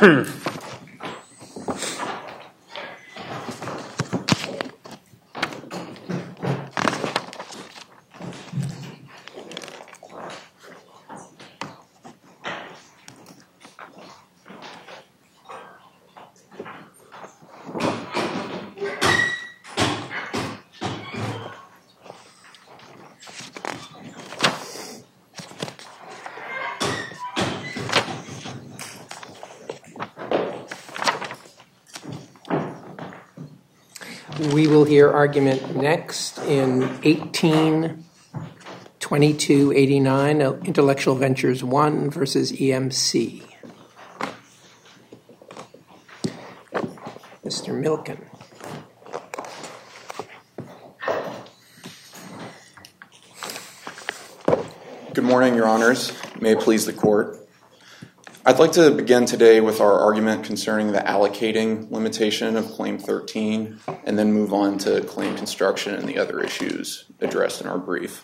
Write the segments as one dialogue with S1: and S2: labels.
S1: We will hear argument next in 18-2289, Intellectual Ventures 1 versus EMC. Mr. Milken.
S2: Good morning, Your Honors. May it please the Court. I'd like to begin today with our argument concerning the allocating limitation of Claim 13 and then move on to claim construction and the other issues addressed in our brief.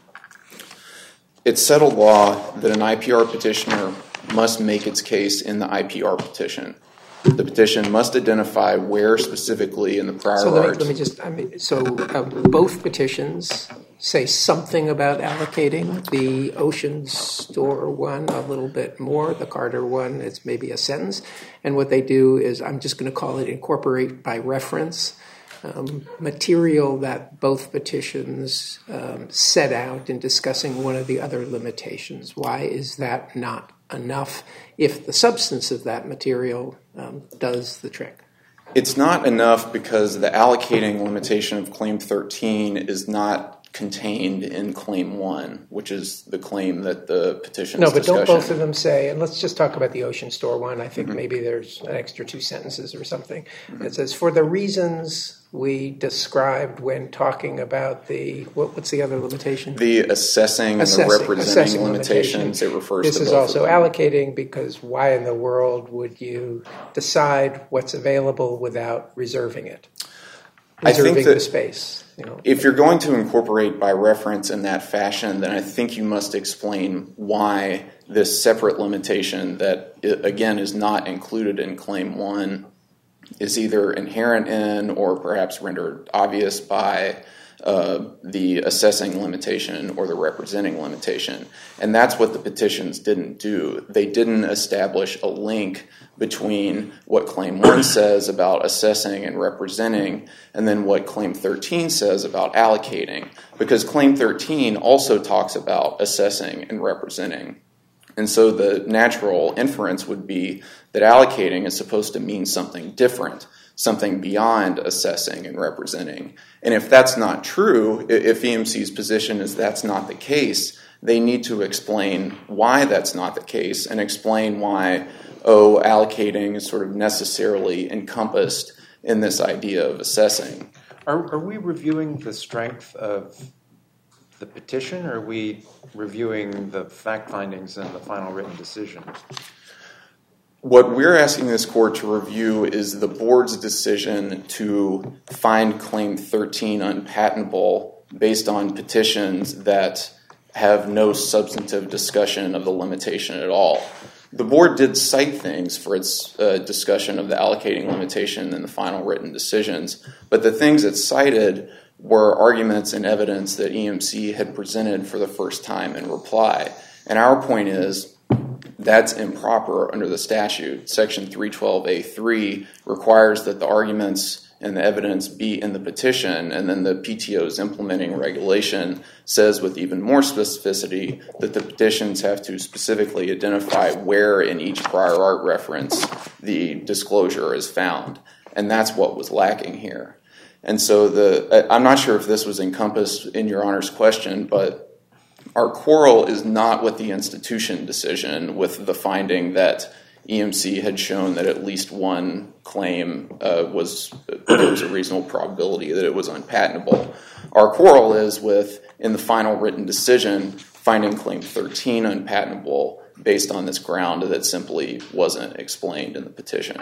S2: It's settled law that an IPR petitioner must make its case in the IPR petition. The petition must identify where specifically in the prior art.
S1: Both petitions say something about allocating. The Ocean Store one a little bit more. The Carter one is maybe a sentence. And what they do is, I'm just going to call it incorporate by reference, material that both petitions set out in discussing one of the other limitations. Why is that not enough if the substance of that material does the trick?
S2: It's not enough because the allocating limitation of Claim 13 is not contained in Claim 1, which is the claim that the petition's discussion.
S1: No, but don't both of them say, and let's just talk about the Ocean Store one. I think maybe there's an extra 2 sentences or something. It says, for the reasons we described when talking about the, what's the other limitation?
S2: The assessing and the representing limitations. It refers to both. This is
S1: also allocating, because why in the world would you decide what's available without reserving it? Reserving the space.
S2: If you're going to incorporate by reference in that fashion, then I think you must explain why this separate limitation that, again, is not included in Claim 1 is either inherent in or perhaps rendered obvious by the assessing limitation or the representing limitation. And that's what the petitions didn't do. They didn't establish a link between what Claim 1 says about assessing and representing and then what Claim 13 says about allocating, because Claim 13 also talks about assessing and representing. And so the natural inference would be that allocating is supposed to mean something different, something beyond assessing and representing. And if that's not true, if EMC's position is that's not the case, they need to explain why that's not the case and explain why, allocating is sort of necessarily encompassed in this idea of assessing.
S3: Are we reviewing the strength of the petition, or are we reviewing the fact findings in the final written decision?
S2: What we're asking this court to review is the board's decision to find Claim 13 unpatentable based on petitions that have no substantive discussion of the limitation at all. The board did cite things for its discussion of the allocating limitation in the final written decisions, but the things it cited were arguments and evidence that EMC had presented for the first time in reply. And our point is that's improper under the statute. Section 312A3 requires that the arguments and the evidence be in the petition, and then the PTO's implementing regulation says with even more specificity that the petitions have to specifically identify where in each prior art reference the disclosure is found. And that's what was lacking here. And so I'm not sure if this was encompassed in Your Honor's question, but our quarrel is not with the institution decision, with the finding that EMC had shown that at least one claim there was a reasonable probability that it was unpatentable. Our quarrel is with, in the final written decision, finding Claim 13 unpatentable based on this ground that simply wasn't explained in the petition.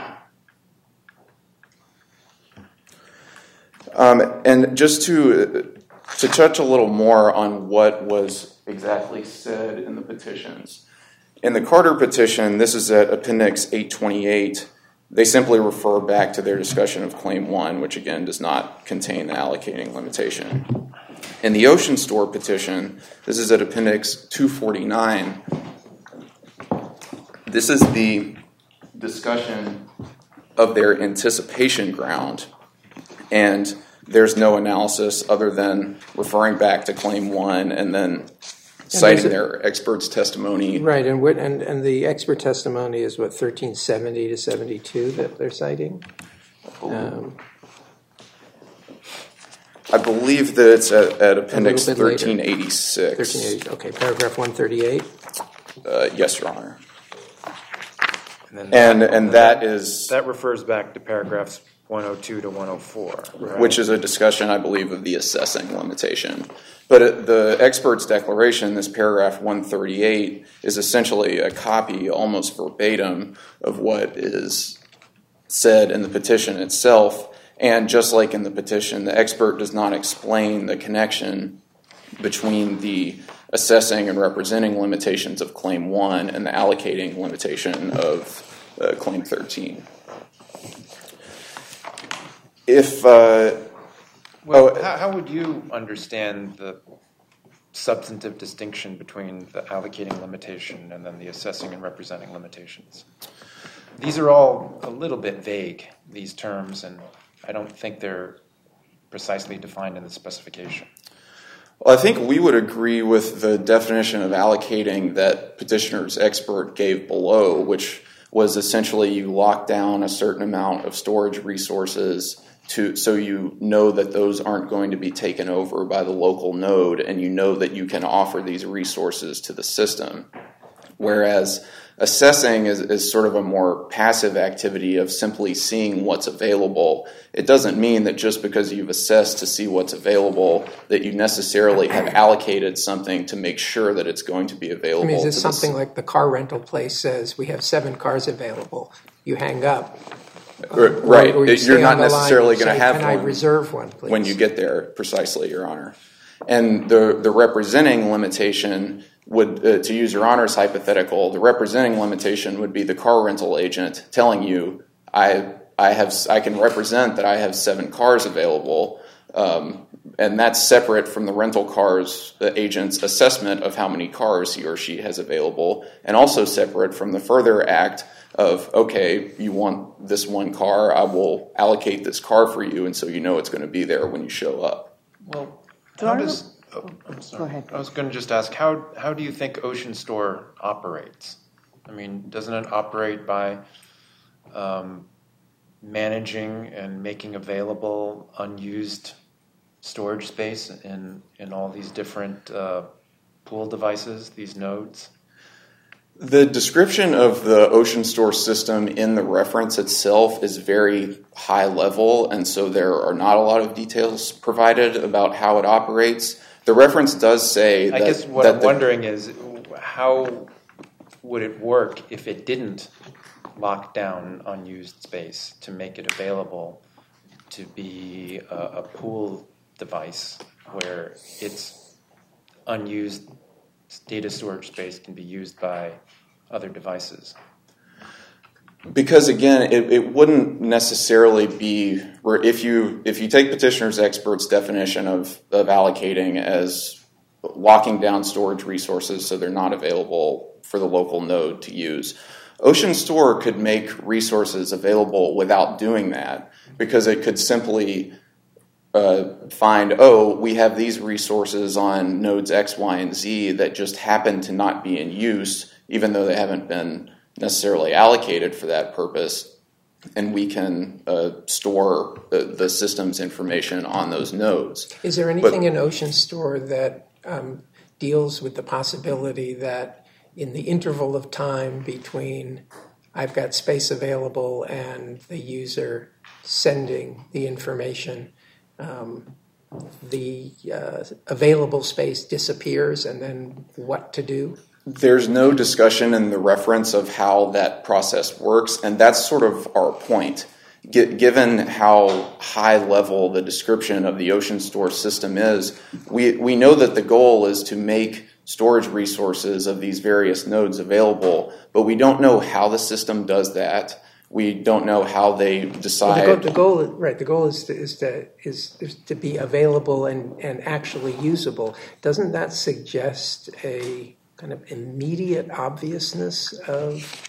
S2: And just to touch a little more on what was exactly said in the petitions, In the Carter petition, this is at Appendix 828, they simply refer back to their discussion of Claim 1, which again does not contain the allocating limitation. In the Ocean Store petition, this is at Appendix 249, this is the discussion of their anticipation ground, and there's no analysis other than referring back to Claim 1 and then citing their expert's testimony.
S1: Right, and the expert testimony is what, 1370 to 72 that they're citing?
S2: I believe that it's at Appendix 1386.
S1: 1380, okay, paragraph 138?
S2: Yes, Your Honor. And that is...
S3: That refers back to paragraphs 102 to 104. Right?
S2: Which is a discussion, I believe, of the assessing limitation. But the expert's declaration, this paragraph 138, is essentially a copy, almost verbatim, of what is said in the petition itself. And just like in the petition, the expert does not explain the connection between the assessing and representing limitations of Claim 1 and the allocating limitation of Claim 13.
S3: How would you understand the substantive distinction between the allocating limitation and then the assessing and representing limitations? These are all a little bit vague, these terms, and I don't think they're precisely defined in the specification.
S2: Well, I think we would agree with the definition of allocating that petitioner's expert gave below, which was essentially you lock down a certain amount of storage resources so you know that those aren't going to be taken over by the local node, and you know that you can offer these resources to the system. Whereas assessing is sort of a more passive activity of simply seeing what's available. It doesn't mean that just because you've assessed to see what's available that you necessarily have allocated something to make sure that it's going to be available.
S1: I mean, is it something like the car rental place says, we have 7 cars available, you hang up.
S2: Right.
S1: Or
S2: you're not necessarily going to have
S1: can
S2: one.
S1: I reserve one, please?
S2: When you get there, precisely, Your Honor. And the representing limitation would, to use Your Honor's hypothetical, the representing limitation would be the car rental agent telling you, I can represent that I have 7 cars available, and that's separate from the rental cars agent's assessment of how many cars he or she has available, and also separate from the further act of, okay, you want this one car, I will allocate this car for you, and so you know it's going to be there when you show up.
S3: Well,
S4: I'm sorry.
S3: Go ahead. I was going to just ask, how do you think Ocean Store operates? I mean, doesn't it operate by managing and making available unused storage space in all these different pool devices, these nodes?
S2: The description of the Ocean Store system in the reference itself is very high level, and so there are not a lot of details provided about how it operates. The reference does say
S3: I guess what I'm wondering is, how would it work if it didn't lock down unused space to make it available to be a pool device where its unused data storage space can be used by other devices?
S2: Because again, it wouldn't necessarily be where if you take petitioner's expert's definition of allocating as locking down storage resources so they're not available for the local node to use, Ocean Store could make resources available without doing that, because it could simply find, we have these resources on nodes X, Y, and Z that just happen to not be in use, even though they haven't been necessarily allocated for that purpose, and we can store the system's information on those nodes.
S1: Is there anything in Ocean Store that deals with the possibility that in the interval of time between I've got space available and the user sending the information, the available space disappears, and then what to do?
S2: There's no discussion in the reference of how that process works, and that's sort of our point. Given how high level the description of the Ocean Store system is, we know that the goal is to make storage resources of these various nodes available, but we don't know how the system does that. We don't know how they decide.
S1: Well, the goal is to be available and actually usable. Doesn't that suggest a kind of immediate obviousness of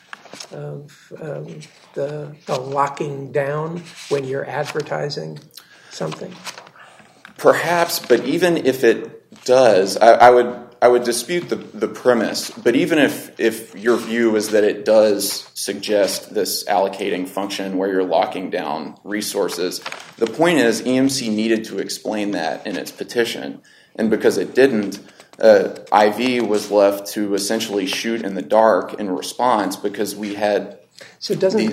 S1: the locking down when you're advertising something?
S2: Perhaps, but even if it does, I would dispute the premise. But even if your view is that it does suggest this allocating function where you're locking down resources, the point is EMC needed to explain that in its petition. And because it didn't, IV was left to essentially shoot in the dark in response because we had. So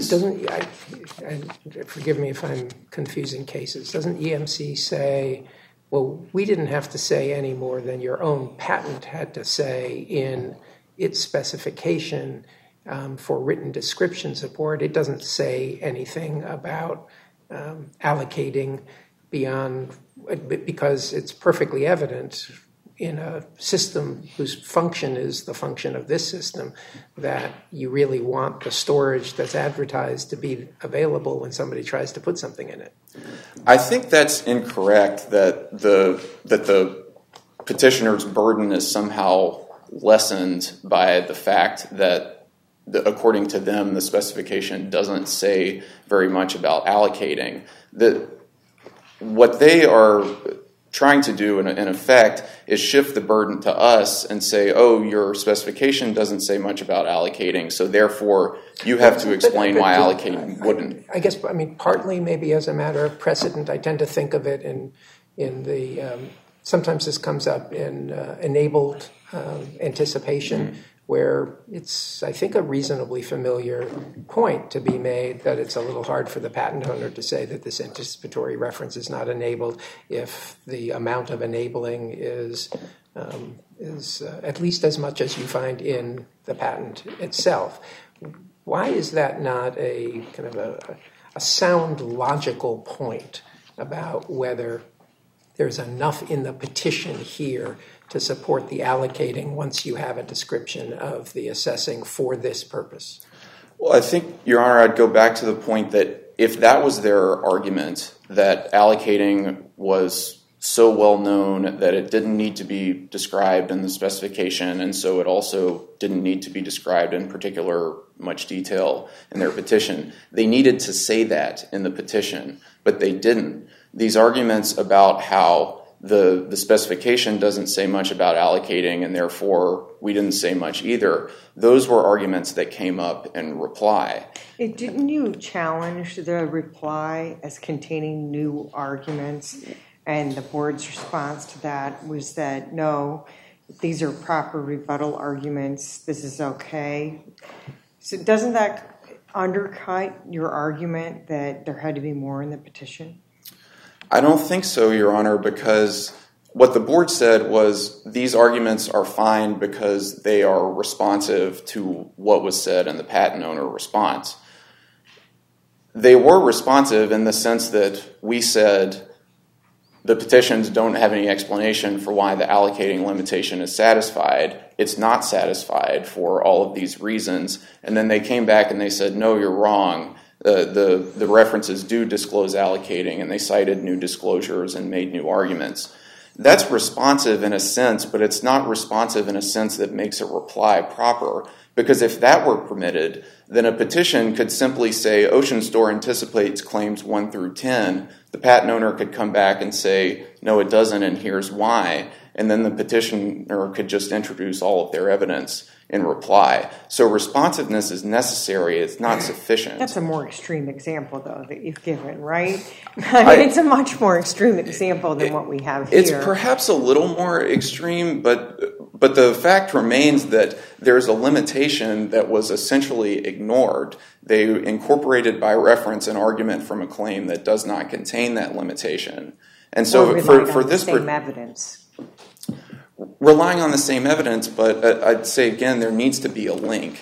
S1: forgive me if I'm confusing cases. Doesn't EMC say, well, we didn't have to say any more than your own patent had to say in its specification for written description support? It doesn't say anything about allocating beyond, because it's perfectly evident in a system whose function is the function of this system that you really want the storage that's advertised to be available when somebody tries to put something in it.
S2: I think that's incorrect, that the petitioner's burden is somehow lessened by the fact that, according to them, the specification doesn't say very much about allocating. What they are trying to do, in effect, is shift the burden to us and say, oh, your specification doesn't say much about allocating, so therefore you have to explain why allocating wouldn't.
S1: I guess, partly maybe as a matter of precedent, I tend to think of it in the, sometimes this comes up in enabled anticipation, where it's, I think, a reasonably familiar point to be made that it's a little hard for the patent owner to say that this anticipatory reference is not enabled if the amount of enabling is at least as much as you find in the patent itself. Why is that not a kind of a sound logical point about whether there's enough in the petition here to support the allocating once you have a description of the assessing for this purpose?
S2: Well, I think, Your Honor, I'd go back to the point that if that was their argument, that allocating was so well known that it didn't need to be described in the specification, and so it also didn't need to be described in particular much detail in their petition, they needed to say that in the petition, but they didn't. These arguments about how the specification doesn't say much about allocating and therefore we didn't say much either, those were arguments that came up in reply.
S4: Didn't you challenge the reply as containing new arguments? And the board's response to that was that, no, these are proper rebuttal arguments, this is okay. So doesn't that undercut your argument that there had to be more in the petition?
S2: I don't think so, Your Honor, because what the board said was these arguments are fine because they are responsive to what was said in the patent owner response. They were responsive in the sense that we said the petitions don't have any explanation for why the allocating limitation is satisfied. It's not satisfied for all of these reasons. And then they came back and they said, no, you're wrong. The references do disclose allocating, and they cited new disclosures and made new arguments. That's responsive in a sense, but it's not responsive in a sense that makes a reply proper. Because if that were permitted, then a petition could simply say Ocean Store anticipates claims 1 through 10. The patent owner could come back and say, no, it doesn't, and here's why. And then the petitioner could just introduce all of their evidence in reply. So responsiveness is necessary. It's not sufficient.
S4: That's a more extreme example, though, that you've given, right? It's a much more extreme example than what we have here.
S2: It's perhaps a little more extreme, but the fact remains that there's a limitation that was essentially ignored. They incorporated by reference an argument from a claim that does not contain that limitation. And so for this
S4: same evidence.
S2: Relying on the same evidence, but I'd say, again, there needs to be a link.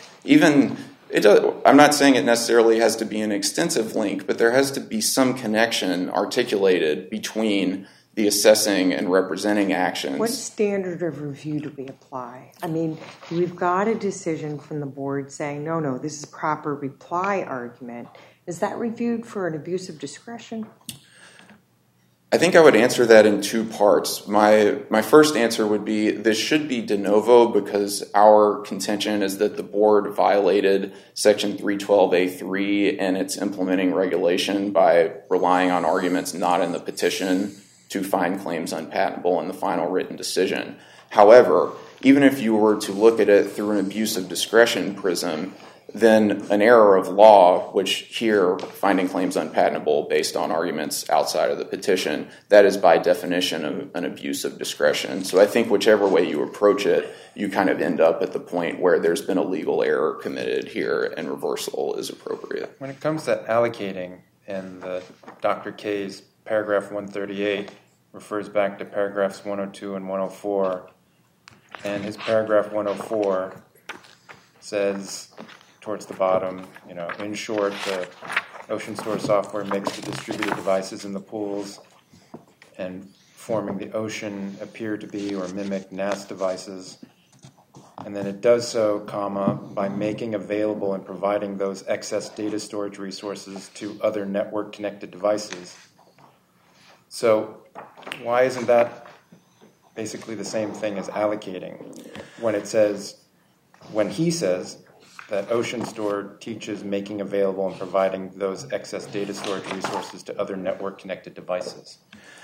S2: I'm not saying it necessarily has to be an extensive link, but there has to be some connection articulated between the assessing and representing actions.
S4: What standard of review do we apply? I mean, we've got a decision from the board saying, no, this is proper reply argument. Is that reviewed for an abuse of discretion?
S2: I think I would answer that in two parts. My first answer would be this should be de novo because our contention is that the board violated Section 312A3 and its implementing regulation by relying on arguments not in the petition to find claims unpatentable in the final written decision. However, even if you were to look at it through an abuse of discretion prism, then an error of law, which here, finding claims unpatentable based on arguments outside of the petition, that is by definition an abuse of discretion. So I think whichever way you approach it, you kind of end up at the point where there's been a legal error committed here and reversal is appropriate.
S3: When it comes to allocating, and Dr. K's paragraph 138 refers back to paragraphs 102 and 104, and his paragraph 104 says towards the bottom, in short, the Ocean Store software makes the distributed devices in the pools and forming the ocean appear to be or mimic NAS devices. And then it does so, by making available and providing those excess data storage resources to other network-connected devices. So why isn't that basically the same thing as allocating when he says that Ocean Store teaches making available and providing those excess data storage resources to other network-connected devices?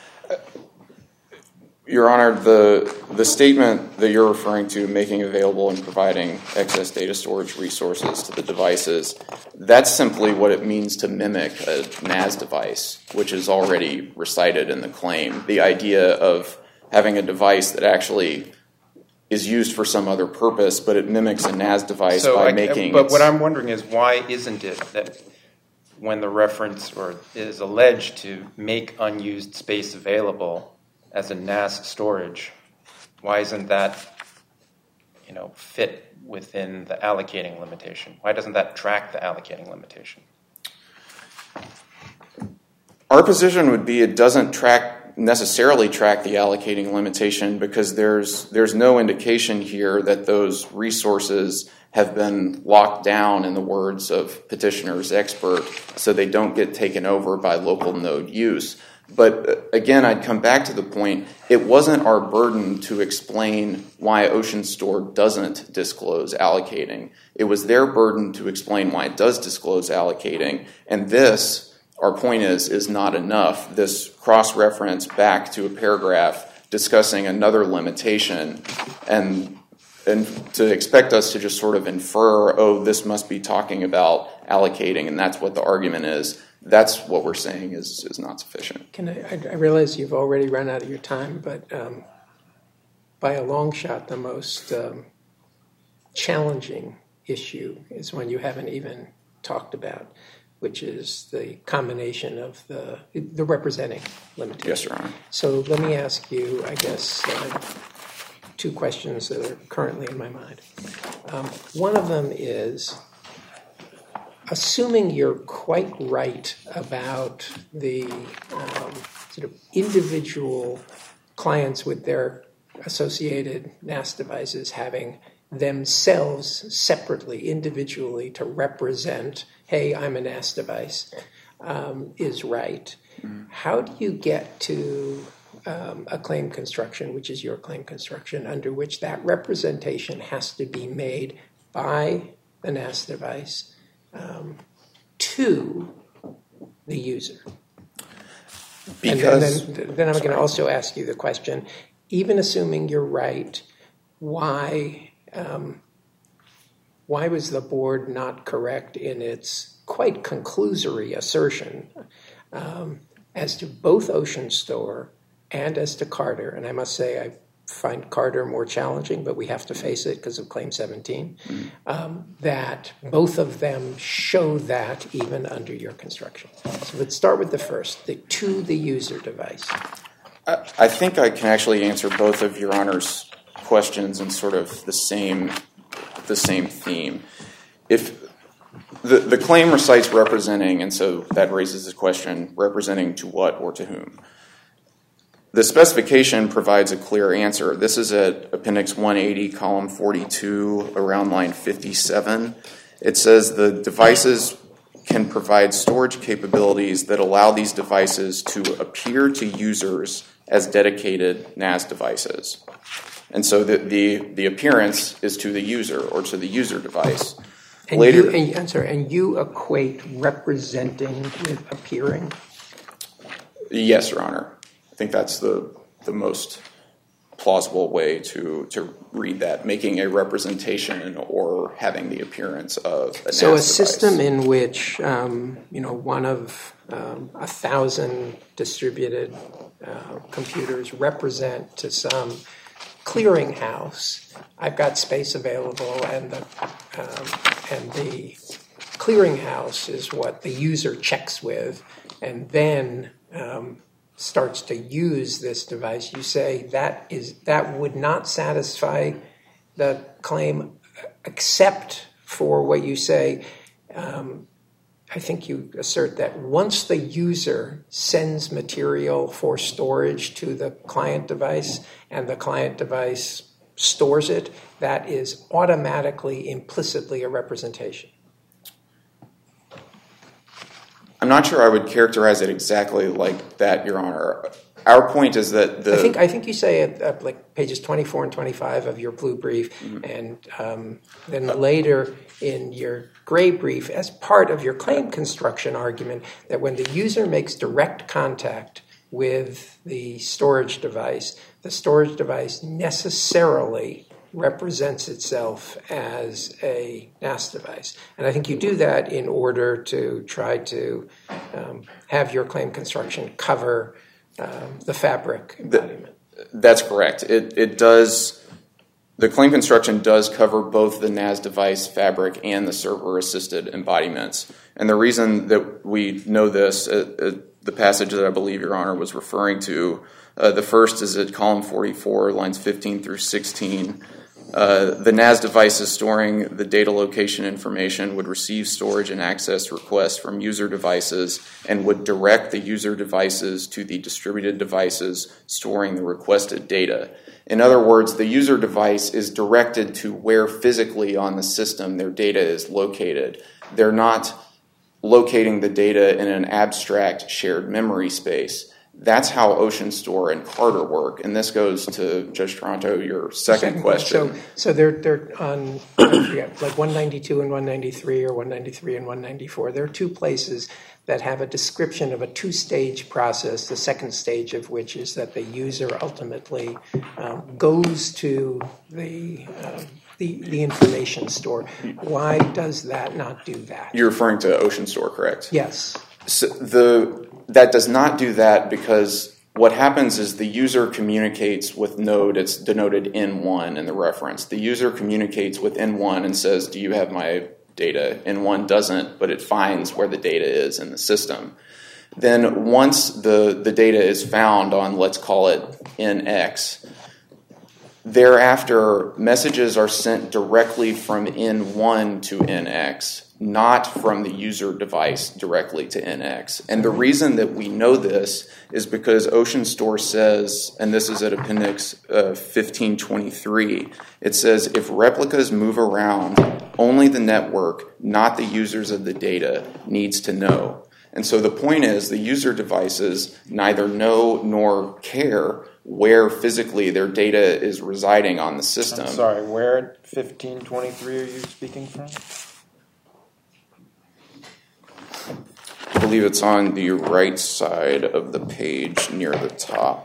S2: Your Honor, the statement that you're referring to, making available and providing excess data storage resources to the devices, that's simply what it means to mimic a NAS device, which is already recited in the claim. The idea of having a device that actually is used for some other purpose, but it mimics a NAS device making...
S3: But what I'm wondering is why isn't it that when the reference or is alleged to make unused space available as a NAS storage, why isn't that, fit within the allocating limitation? Why doesn't that track the allocating limitation?
S2: Our position would be it doesn't necessarily track the allocating limitation because there's no indication here that those resources have been locked down, in the words of petitioner's expert, so they don't get taken over by local node use. But again, I'd come back to the point, it wasn't our burden to explain why Ocean Store doesn't disclose allocating. It was their burden to explain why it does disclose allocating. And this, our point is not enough. This cross-reference back to a paragraph discussing another limitation and to expect us to just sort of infer, this must be talking about allocating, and that's what the argument is. That's what we're saying is not sufficient.
S1: I realize you've already run out of your time, but by a long shot, the most challenging issue is one you haven't even talked about, which is the combination of the representing limitation.
S2: Yes, Your Honor.
S1: So let me ask you, I guess, two questions that are currently in my mind. One of them is, assuming you're quite right about the sort of individual clients with their associated NAS devices having themselves separately, individually, to represent, hey, I'm a NAS device, is right. How do you get to a claim construction, which is your claim construction, under which that representation has to be made by the NAS device to the user?
S2: Because
S1: and then I'm going to also ask you the question, even assuming you're right, why was the board not correct in its quite conclusory assertion as to both Ocean Store and as to Carter? And I must say I find Carter more challenging, but we have to face it because of Claim 17, that both of them show that even under your construction. So let's start with the first, to the user device.
S2: I think I can actually answer both of Your Honor's questions in sort of the same theme. If the claim recites representing, and so that raises the question, representing to what or to whom? the specification provides a clear answer. This is at Appendix 180, column 42, around line 57. It says the devices can provide storage capabilities that allow these devices to appear to users as dedicated NAS devices. And so the appearance is to the user or to the user device.
S1: And
S2: Later,
S1: and you equate representing with appearing?
S2: yes, Your Honor. I think that's the most plausible way to read that, making a representation or having the appearance of a NAS
S1: So a
S2: device.
S1: system in which one of 1,000 distributed computers represent to some clearinghouse. I've got space available, and the clearinghouse is what the user checks with, and then starts to use this device. You say that would not satisfy the claim, except for what you say. I think you assert that once the user sends material for storage to the client device and the client device stores it, that is automatically, implicitly a representation.
S2: I'm not sure I would characterize it exactly like that, Your Honor. Our point is that
S1: I think you say it like pages 24 and 25 of your blue brief, and then later in your gray brief, as part of your claim construction argument, that when the user makes direct contact with the storage device necessarily represents itself as a NAS device. And I think you do that in order to try to have your claim construction cover the fabric embodiment.
S2: That's correct. It does. The claim construction does cover both the NAS device fabric and the server-assisted embodiments. And the reason that we know this, the passage that I believe Your Honor was referring to, the first is at column 44, lines 15 through 16. The NAS devices storing the data location information would receive storage and access requests from user devices and would direct the user devices to the distributed devices storing the requested data. In other words, the user device is directed to where physically on the system their data is located. They're not locating the data in an abstract shared memory space. That's how OceanStore and Carter work, and this goes to Judge Toronto, your second question.
S1: So they're on like 192 and 193, or 193 and 194. There are two places that have a description of a two-stage process, the second stage of which is that the user ultimately goes to the information store. Why does that not do that?
S2: You're referring to OceanStore, correct?
S1: Yes.
S2: So that does not do that because what happens is the user communicates with node. It's denoted N1 in the reference. The user communicates with N1 and says, do you have my data? N1 doesn't, but it finds where the data is in the system. Then once the data is found on, let's call it NX, thereafter messages are sent directly from N1 to NX, not from the user device directly to NX. And the reason that we know this is because OceanStore says, and this is at Appendix 1523, it says if replicas move around, only the network, not the users of the data, needs to know. And so the point is the user devices neither know nor care where physically their data is residing on the system.
S3: I'm sorry, where in 1523 are you speaking from?
S2: I believe it's on the right side of the page near the top.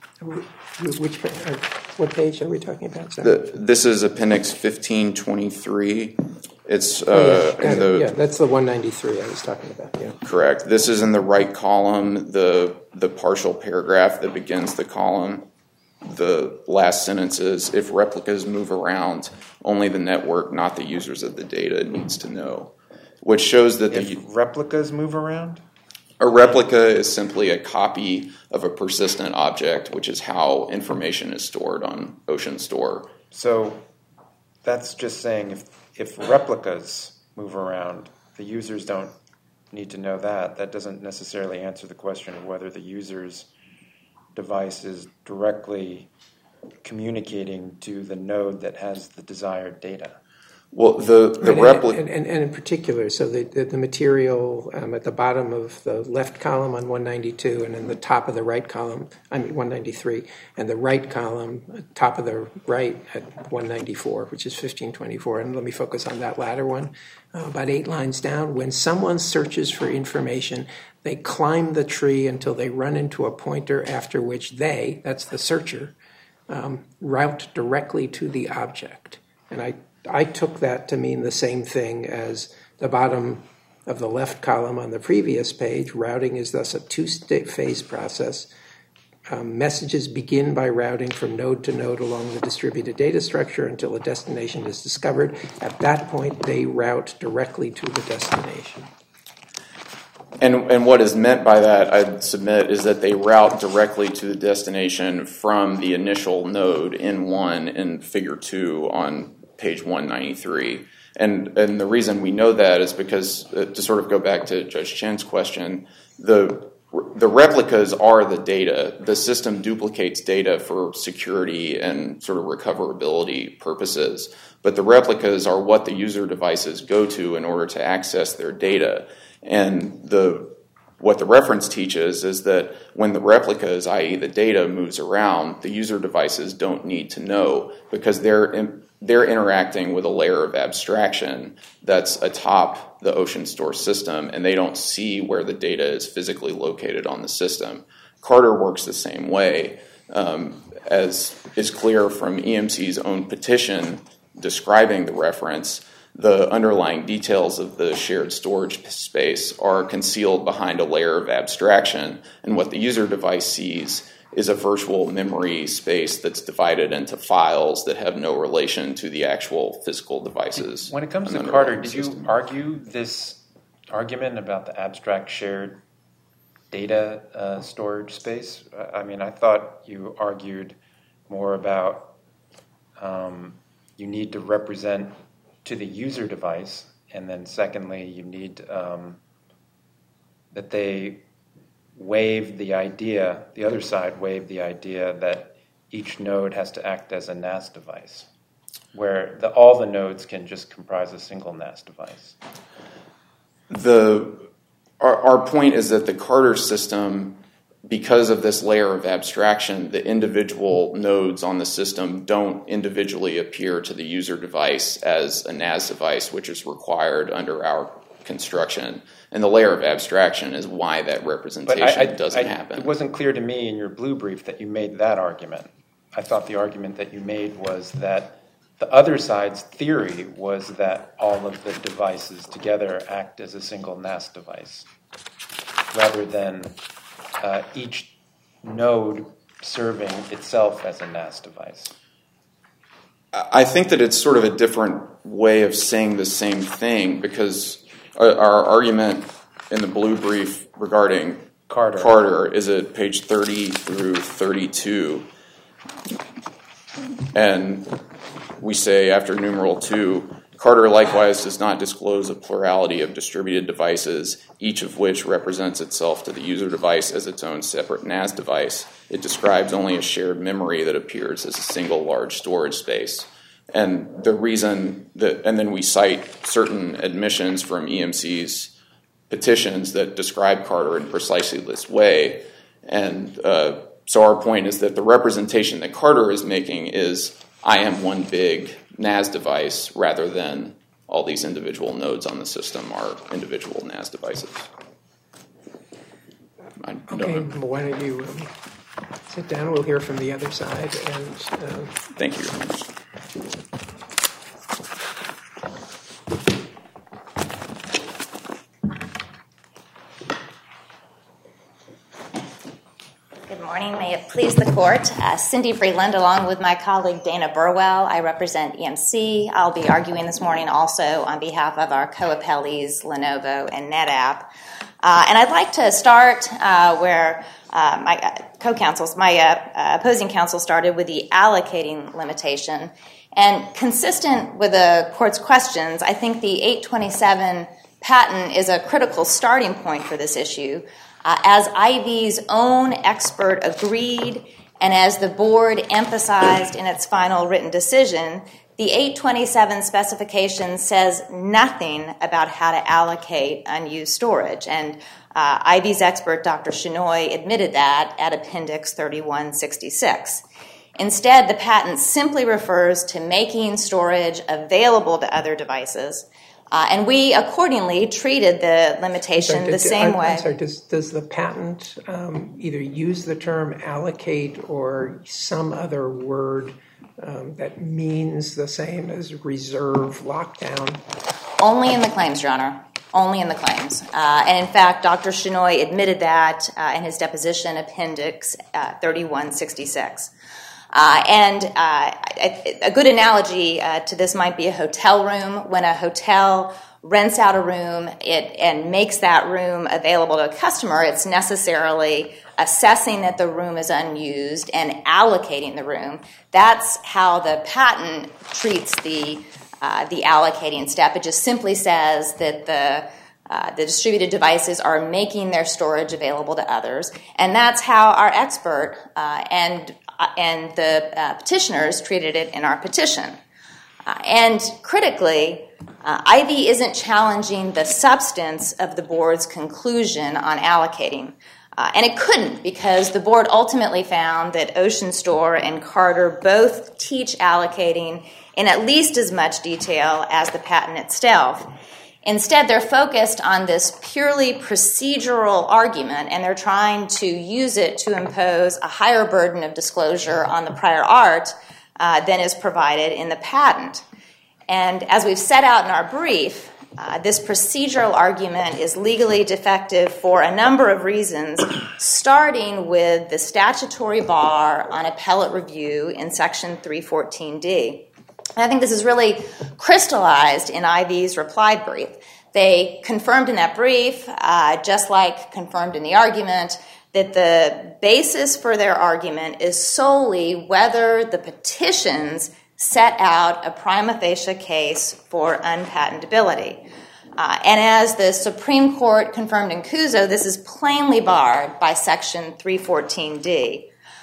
S1: What page are we talking about?
S2: This is Appendix 1523. It's
S1: that's the 193 I was talking about. Yeah,
S2: correct. This is in the right column, the partial paragraph that begins the column. The last sentence is, if replicas move around, only the network, not the users of the data, needs to know. Which shows that
S3: if replicas move around?
S2: A replica is simply a copy of a persistent object, which is how information is stored on OceanStore.
S3: So that's just saying if replicas move around, the users don't need to know that. That doesn't necessarily answer the question of whether the users device is directly communicating to the node that has the desired data.
S2: Well, the replica...
S1: And in particular, so the material at the bottom of the left column on 192 and in the top of the right column, 193, and the right column, top of the right at 194, which is 1524. And let me focus on that latter one. About 8 lines down, when someone searches for information, they climb the tree until they run into a pointer, after which they, that's the searcher, route directly to the object. And I took that to mean the same thing as the bottom of the left column on the previous page. Routing is thus a two-phase process. Messages begin by routing from node to node along the distributed data structure until a destination is discovered. At that point, they route directly to the destination.
S2: And what is meant by that, I'd submit, is that they route directly to the destination from the initial node in 1 in Figure 2 on page 193. And the reason we know that is because, to sort of go back to Judge Chen's question, the replicas are the data. The system duplicates data for security and sort of recoverability purposes. But the replicas are what the user devices go to in order to access their data. And what the reference teaches is that when the replicas, i.e. the data, moves around, the user devices don't need to know because they're interacting with a layer of abstraction that's atop the OceanStor system, and they don't see where the data is physically located on the system. Carter works the same way, as is clear from EMC's own petition describing the reference. The underlying details of the shared storage space are concealed behind a layer of abstraction, and what the user device sees is a virtual memory space that's divided into files that have no relation to the actual physical devices.
S3: When it comes to Carter, did you argue this argument about the abstract shared data storage space? I mean, I thought you argued more about you need to represent to the user device, and then secondly, you need that they waive the idea, the other side waived the idea that each node has to act as a NAS device, where all the nodes can just comprise a single NAS device.
S2: Our point is that the Carter system, because of this layer of abstraction, the individual nodes on the system don't individually appear to the user device as a NAS device, which is required under our construction. And the layer of abstraction is why that representation doesn't happen.
S3: It wasn't clear to me in your blue brief that you made that argument. I thought the argument that you made was that the other side's theory was that all of the devices together act as a single NAS device, rather than each node serving itself as a NAS device.
S2: I think that it's sort of a different way of saying the same thing, because our argument in the blue brief regarding Carter is at page 30 through 32. And we say, after numeral 2, Carter likewise does not disclose a plurality of distributed devices, each of which represents itself to the user device as its own separate NAS device. It describes only a shared memory that appears as a single large storage space. And the reason that, and then we cite certain admissions from EMC's petitions that describe Carter in precisely this way. And so our point is that the representation that Carter is making is, I am one big NAS device, rather than all these individual nodes on the system are individual NAS devices.
S1: Okay, why don't you sit down? We'll hear from the other side. And
S2: thank you very much.
S5: Good morning. May it please the court. Cindy Freeland, along with my colleague Dana Burwell. I represent EMC. I'll be arguing this morning also on behalf of our co-appellees, Lenovo and NetApp. And I'd like to start where my co-counsels, my opposing counsel started with the allocating limitation. And consistent with the court's questions, I think the 827 patent is a critical starting point for this issue. As IV's own expert agreed, and as the board emphasized in its final written decision, the 827 specification says nothing about how to allocate unused storage. And IV's expert, Dr. Shenoy, admitted that at Appendix 3166. Instead, the patent simply refers to making storage available to other devices. And we accordingly treated the limitation the same way.
S1: I'm sorry, does the patent either use the term allocate or some other word that means the same as reserve, lockdown?
S5: Only in the claims, Your Honor. Only in the claims. And in fact, Dr. Shenoy admitted that in his deposition, Appendix 3166. And a good analogy to this might be a hotel room. When a hotel rents out a room and makes that room available to a customer, it's necessarily assessing that the room is unused and allocating the room. That's how the patent treats the allocating step. It just simply says that the distributed devices are making their storage available to others, and that's how our expert and the petitioners treated it in our petition. And critically, IV isn't challenging the substance of the board's conclusion on allocating. And it couldn't, because the board ultimately found that Ocean Store and Carter both teach allocating in at least as much detail as the patent itself. Instead, they're focused on this purely procedural argument, and they're trying to use it to impose a higher burden of disclosure on the prior art than is provided in the patent. And as we've set out in our brief, this procedural argument is legally defective for a number of reasons, starting with the statutory bar on appellate review in Section 314D. And I think this is really crystallized in IV's reply brief. They confirmed in that brief, just like confirmed in the argument, that the basis for their argument is solely whether the petitions set out a prima facie case for unpatentability. And as the Supreme Court confirmed in Cuso, this is plainly barred by Section 314D.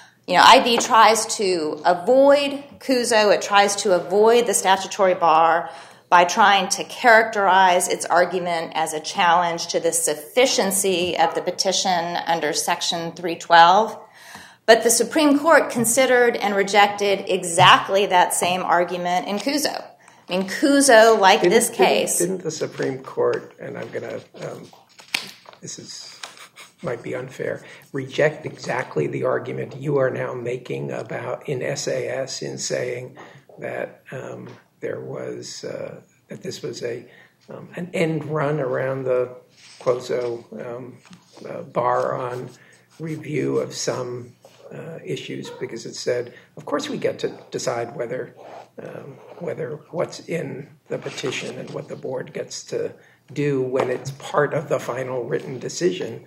S5: IV tries to avoid Cuso, it tries to avoid the statutory bar by trying to characterize its argument as a challenge to the sufficiency of the petition under Section 312. But the Supreme Court considered and rejected exactly that same argument in Cuso. I mean, Cuso, like this case...
S1: Didn't the Supreme Court, and I'm going to... might be unfair, reject exactly the argument you are now making about in SAS in saying that there was that this was an end run around the Cuso bar on review of some issues, because it said, of course we get to decide whether what's in the petition and what the board gets to do when it's part of the final written decision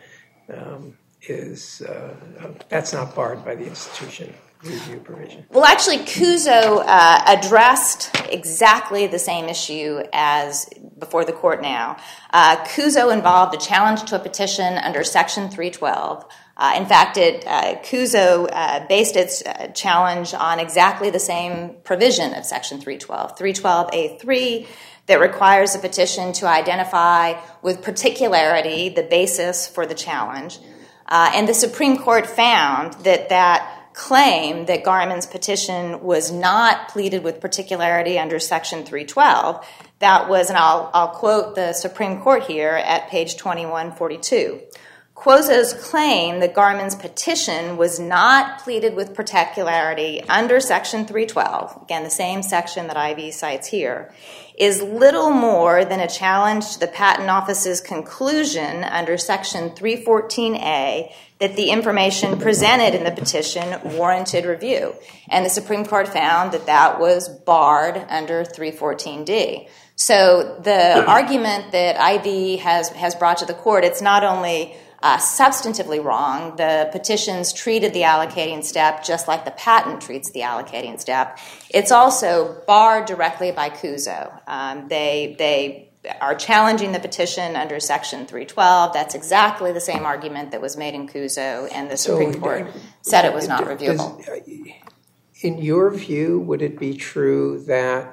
S1: that's not barred by the institution review provision.
S5: Well, actually, Cuso addressed exactly the same issue as before the court now. Cuso involved a challenge to a petition under Section 312. In fact, Cuso based its challenge on exactly the same provision of Section 312, 312A3, that requires a petition to identify with particularity the basis for the challenge. And the Supreme Court found that claim that Garmin's petition was not pleaded with particularity under Section 312, that was, and I'll quote the Supreme Court here at page 2142. Cuso's claim that Garmin's petition was not pleaded with particularity under Section 312, again, the same section that IV cites here, is little more than a challenge to the Patent Office's conclusion under Section 314A that the information presented in the petition warranted review. And the Supreme Court found that was barred under 314D. So the argument that IV has brought to the court, it's not only substantively wrong. The petitions treated the allocating step just like the patent treats the allocating step. It's also barred directly by Cuso. They are challenging the petition under Section 312. That's exactly the same argument that was made in Cuso, and the Supreme Court said it was not reviewable.
S1: In your view, would it be true that,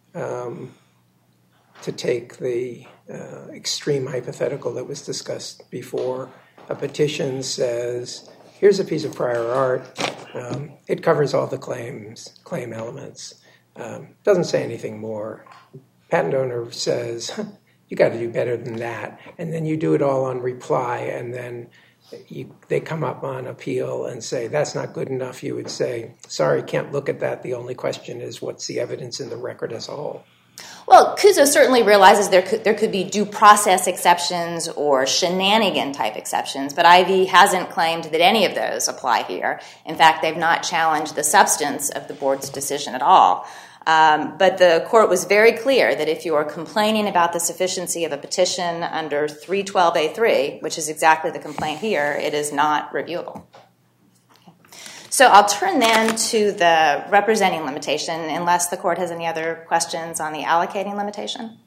S1: to take the extreme hypothetical that was discussed before, a petition says, here's a piece of prior art, it covers all the claim elements, doesn't say anything more. Patent owner says, you got to do better than that, and then you do it all on reply, and then they come up on appeal and say, that's not good enough. You would say, sorry, can't look at that. The only question is, what's the evidence in the record as a whole?
S5: Well, Cuso certainly realizes there could be due process exceptions or shenanigan-type exceptions, but Ivey hasn't claimed that any of those apply here. In fact, they've not challenged the substance of the board's decision at all. But the court was very clear that if you are complaining about the sufficiency of a petition under 312A3, which is exactly the complaint here, it is not reviewable. So I'll turn then to the representing limitation, unless the court has any other questions on the allocating limitation.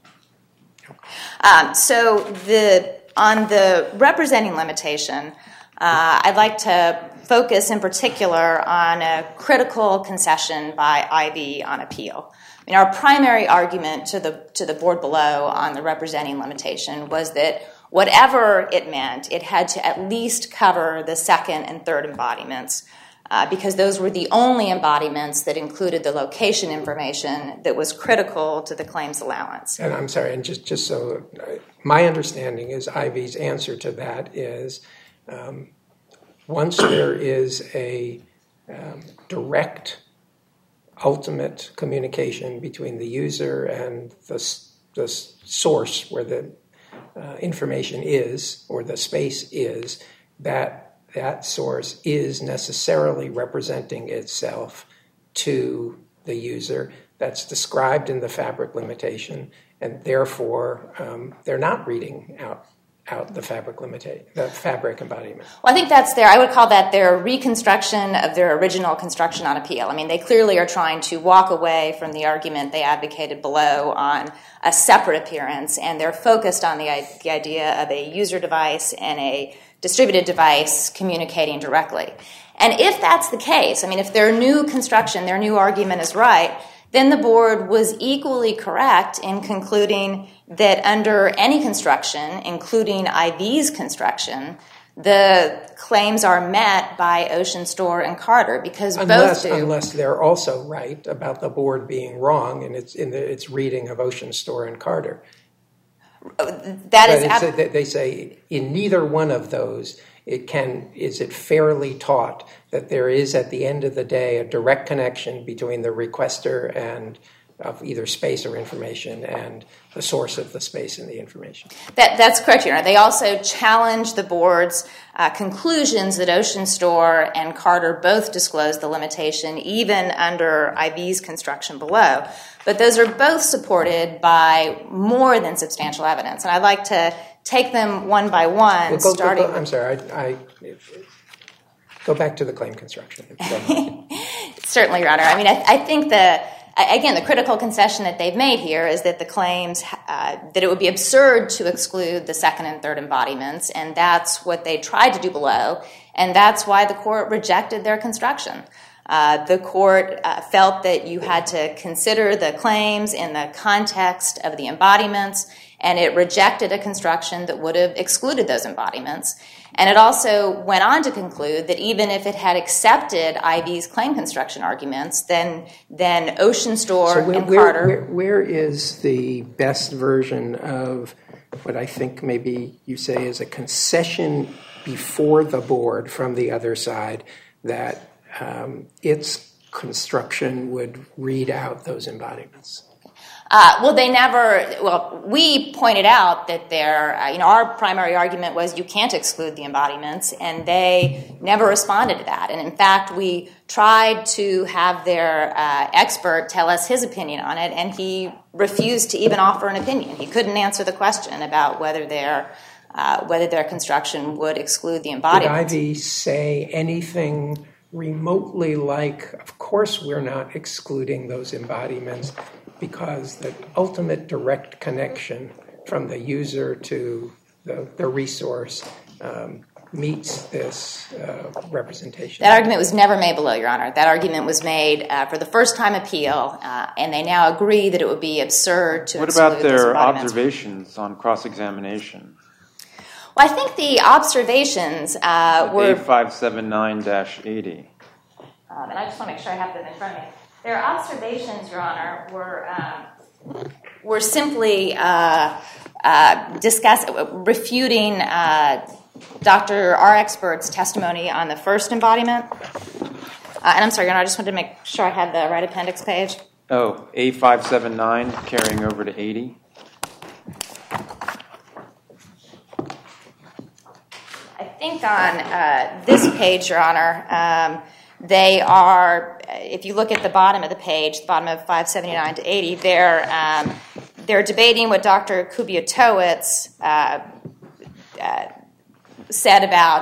S5: So on the representing limitation, I'd like to focus in particular on a critical concession by Ivey on appeal. I mean, our primary argument to the board below on the representing limitation was that whatever it meant, it had to at least cover the second and third embodiments, because those were the only embodiments that included the location information that was critical to the claims allowance.
S1: And I'm sorry, and just so my understanding is Ivey's answer to that is once there is a direct ultimate communication between the user and the source where the information is, or the space is, that source is necessarily representing itself to the user. That's described in the fabric limitation, and therefore they're not reading out the fabric embodiment.
S5: Well, I think that's I would call that their reconstruction of their original construction on appeal. I mean, they clearly are trying to walk away from the argument they advocated below on a separate appearance, and they're focused on the idea of a user device and a distributed device communicating directly. And if that's the case, I mean, if their new construction, their new argument is right, then the board was equally correct in concluding that under any construction, including Ivey's construction, the claims are met by Ocean Store and Carter, because both do.
S1: Unless they're also right about the board being wrong in its reading of Ocean Store and Carter. They say in neither one of those is it fairly taught that there is at the end of the day a direct connection between the requester and of either space or information and the source of the space and the information.
S5: That's correct, Your Honor. They also challenged the board's conclusions that Ocean Store and Carter both disclosed the limitation even under Ivey's construction below. But those are both supported by more than substantial evidence. And I'd like to take them one by one,
S1: I'm sorry, I go back to the claim construction.
S5: Certainly, Your Honor. I mean, I think again, the critical concession that they've made here is that the claims, that it would be absurd to exclude the second and third embodiments, and that's what they tried to do below, and that's why the court rejected their construction. The court felt that you had to consider the claims in the context of the embodiments, and it rejected a construction that would have excluded those embodiments. And it also went on to conclude that even if it had accepted Ivey's claim construction arguments, then Ocean Store and Carter...
S1: Where is the best version of what I think maybe you say is a concession before the board from the other side that its construction would read out those embodiments?
S5: We pointed out that our primary argument was you can't exclude the embodiments, and they never responded to that. And in fact, we tried to have their expert tell us his opinion on it, and he refused to even offer an opinion. He couldn't answer the question about whether their construction would exclude the embodiments.
S1: Did Ivey say anything remotely like, of course we're not excluding those embodiments because the ultimate direct connection from the user to the resource meets this representation.
S5: That argument was never made below, Your Honor. That argument was made for the first time appeal, and they now agree that it would be absurd to exclude
S3: What about their
S5: observations
S3: on cross-examination?
S5: Well, I think the observations were...
S3: A579-80.
S5: And I just want to make sure I have them in front of me. Their observations, Your Honor, were simply refuting our expert's testimony on the first embodiment. And I'm sorry, Your Honor, I just wanted to make sure I had the right appendix page.
S3: Oh, A579 carrying over to 80.
S5: I think on this page, Your Honor, they are, if you look at the bottom of the page, the bottom of 579 to 80, they're debating what Dr. Kubiatowicz said about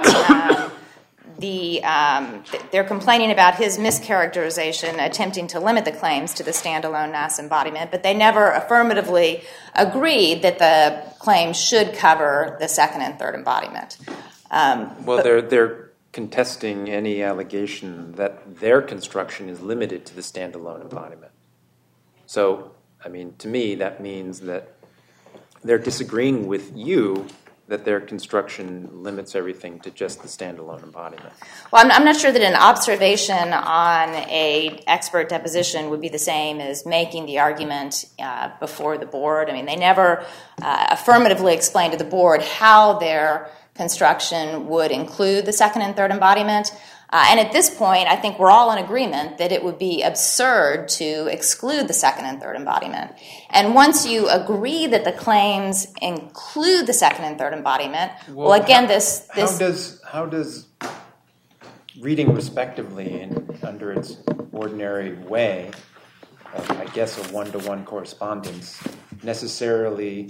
S5: they're complaining about his mischaracterization, attempting to limit the claims to the standalone NAS embodiment, but they never affirmatively agreed that the claims should cover the second and third embodiment.
S3: They're contesting any allegation that their construction is limited to the standalone embodiment. So, I mean, to me, that means that they're disagreeing with you that their construction limits everything to just the standalone embodiment.
S5: Well, I'm not sure that an observation on an expert deposition would be the same as making the argument before the board. I mean, they never affirmatively explained to the board how their construction would include the second and third embodiment. And at this point, I think we're all in agreement that it would be absurd to exclude the second and third embodiment. And once you agree that the claims include the second and third embodiment, well again,
S3: How does reading respectively and under its ordinary way, I guess a one-to-one correspondence, necessarily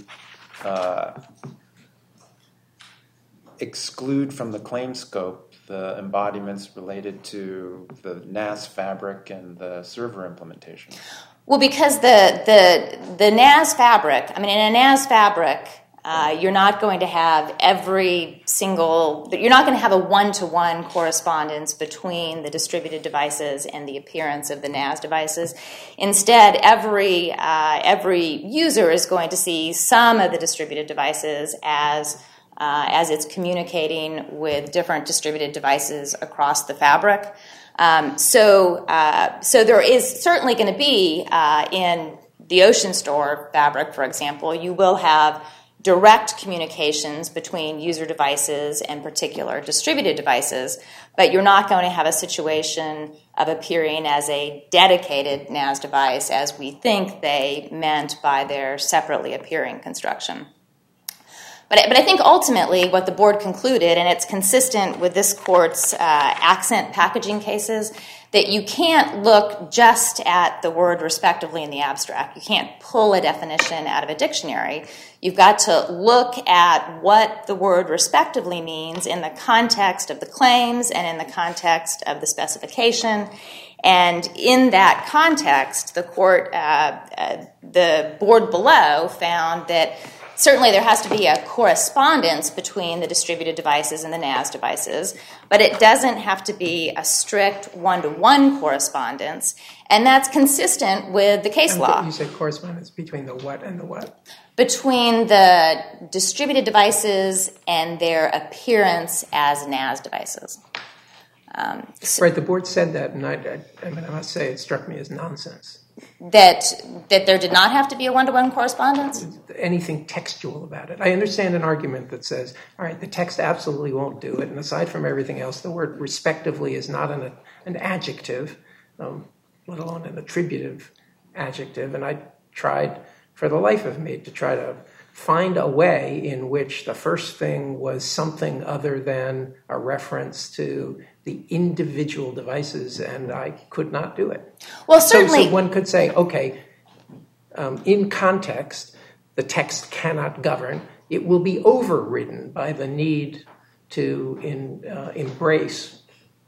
S3: exclude from the claim scope the embodiments related to the NAS fabric and the server implementation?
S5: Well, because the NAS fabric, I mean, in a NAS fabric, you're not going to have you're not going to have a one-to-one correspondence between the distributed devices and the appearance of the NAS devices. Instead, every user is going to see some of the distributed devices as it's communicating with different distributed devices across the fabric. So there is certainly going to be, in the Ocean Store fabric, for example, you will have direct communications between user devices and particular distributed devices, but you're not going to have a situation of appearing as a dedicated NAS device as we think they meant by their separately appearing construction. But I think ultimately what the board concluded, and it's consistent with this court's accent packaging cases, that you can't look just at the word respectively in the abstract. You can't pull a definition out of a dictionary. You've got to look at what the word respectively means in the context of the claims and in the context of the specification. And in that context, the board below found that certainly there has to be a correspondence between the distributed devices and the NAS devices, but it doesn't have to be a strict one-to-one correspondence, and that's consistent with the case law.
S1: You said correspondence between the what and the what?
S5: Between the distributed devices and their appearance as NAS devices.
S1: Right, the board said that, and I must say it struck me as nonsense.
S5: That there did not have to be a one-to-one correspondence?
S1: Anything textual about it. I understand an argument that says, all right, the text absolutely won't do it, and aside from everything else, the word respectively is not an adjective, let alone an attributive adjective, and I tried for the life of me to try to find a way in which the first thing was something other than a reference to the individual devices, and I could not do it.
S5: Well, certainly.
S1: So one could say, okay, in context, the text cannot govern. It will be overridden by the need to embrace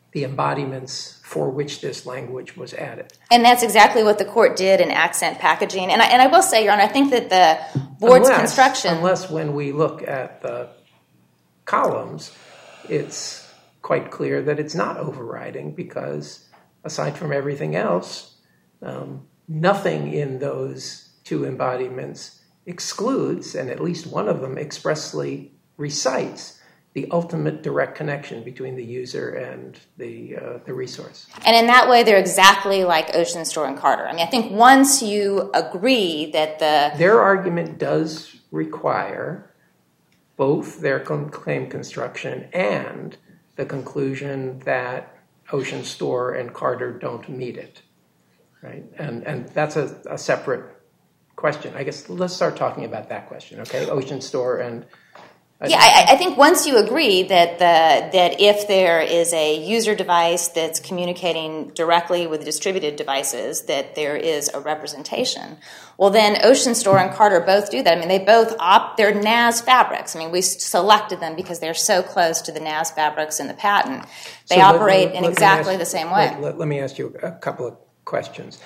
S1: the embodiments for which this language was added.
S5: And that's exactly what the court did in accent packaging. And I will say, Your Honor, I think that the board's construction...
S1: Unless when we look at the columns, it's quite clear that it's not overriding because, aside from everything else, nothing in those two embodiments excludes, and at least one of them expressly recites, the ultimate direct connection between the user and the resource.
S5: And in that way, they're exactly like Ocean Store and Carter. I mean, I think once you agree that
S1: Their argument does require both their claim construction and the conclusion that Ocean Store and Carter don't meet it, right? And that's a separate question. I guess let's start talking about that question, okay? Ocean Store and...
S5: I think once you agree that if there is a user device that's communicating directly with distributed devices, that there is a representation. Well, then Ocean Store and Carter both do that. I mean, they're NAS fabrics. I mean, we selected them because they're so close to the NAS fabrics in the patent. They operate in exactly the same way.
S1: Let me ask you a couple of questions.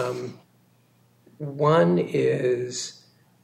S1: One is...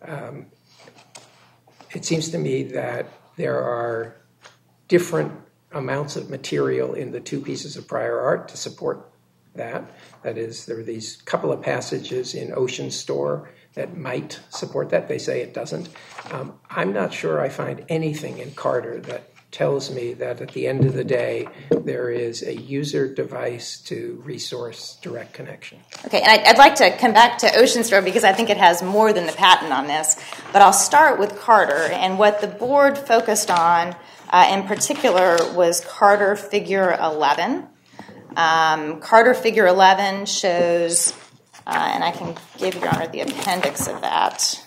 S1: it seems to me that there are different amounts of material in the two pieces of prior art to support that. That is, there are these couple of passages in Ocean Store that might support that. They say it doesn't. I'm not sure I find anything in Carter that tells me that at the end of the day, there is a user device to resource direct connection.
S5: Okay, and I'd like to come back to Ocean Store because I think it has more than the patent on this. But I'll start with Carter. And what the board focused on in particular was Carter Figure 11. Carter Figure 11 shows, and I can give Your Honor the appendix of that.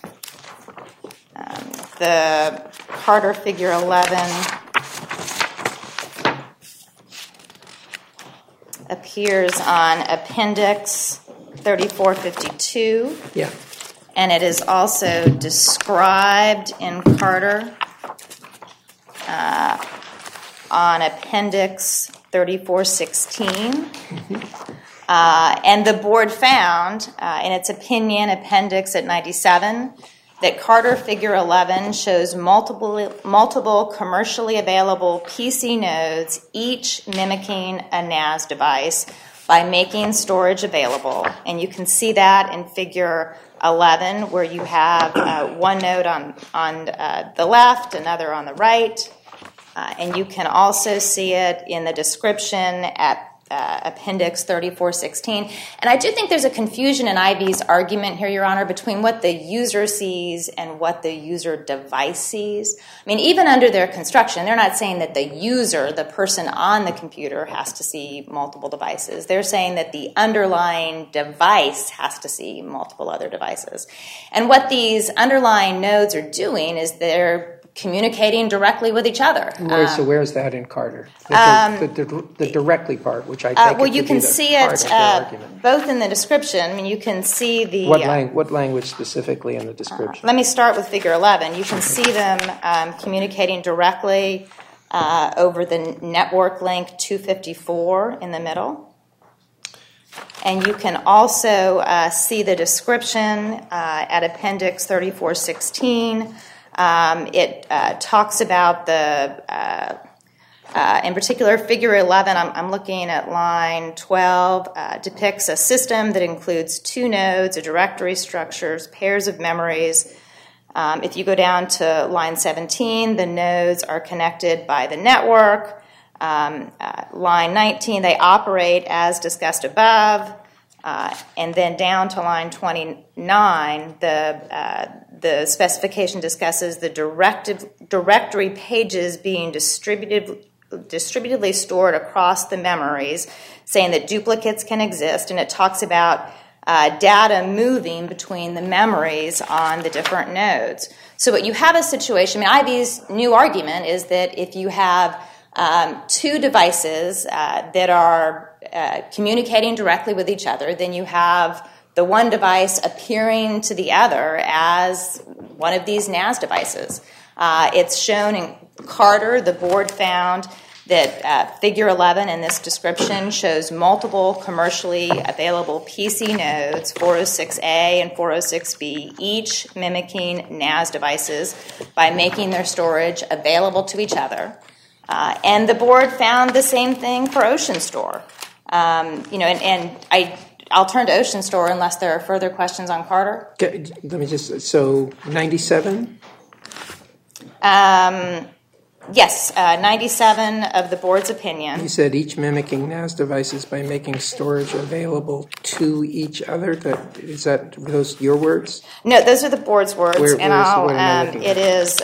S5: The Carter Figure 11 appears on Appendix 3452.
S1: Yeah.
S5: And it is also described in Carter on Appendix 3416. And the board found, in its opinion, Appendix at 97, that Carter Figure 11 shows multiple commercially available PC nodes, each mimicking a NAS device, by making storage available. And you can see that in Figure 11, where you have one node on the left, another on the right. And you can also see it in the description at Appendix 3416. And I do think there's a confusion in Ivy's argument here, Your Honor, between what the user sees and what the user device sees. I mean, even under their construction, they're not saying that the user, the person on the computer, has to see multiple devices. They're saying that the underlying device has to see multiple other devices. And what these underlying nodes are doing is they're communicating directly with each other.
S1: Right, so where's that in Carter? The directly part, which I take
S5: well, you can see it both in the description. I mean, you can see the...
S1: What language specifically in the description?
S5: Let me start with Figure 11. You can see them communicating directly over the network link 254 in the middle. And you can also see the description at Appendix 3416. It talks about in particular, Figure 11, I'm looking at line 12, depicts a system that includes two nodes, a directory structures, pairs of memories. If you go down to line 17, the nodes are connected by the network. Line 19, they operate as discussed above. And then down to line 29, the specification discusses the directory pages being distributedly stored across the memories, saying that duplicates can exist, and it talks about data moving between the memories on the different nodes. So what you have a situation, I mean, Ivy's new argument is that if you have two devices that are communicating directly with each other, then you have the one device appearing to the other as one of these NAS devices. It's shown in Carter. The board found that Figure 11 in this description shows multiple commercially available PC nodes, 406A and 406B, each mimicking NAS devices by making their storage available to each other. And the board found the same thing for OceanStor. I'll turn to OceanStor unless there are further questions on Carter.
S1: Okay, let me so 97?
S5: Yes, 97 of the board's opinion.
S1: You said each mimicking NAS devices by making storage available to each other. Is that those your words?
S5: No, those are the board's words. It is,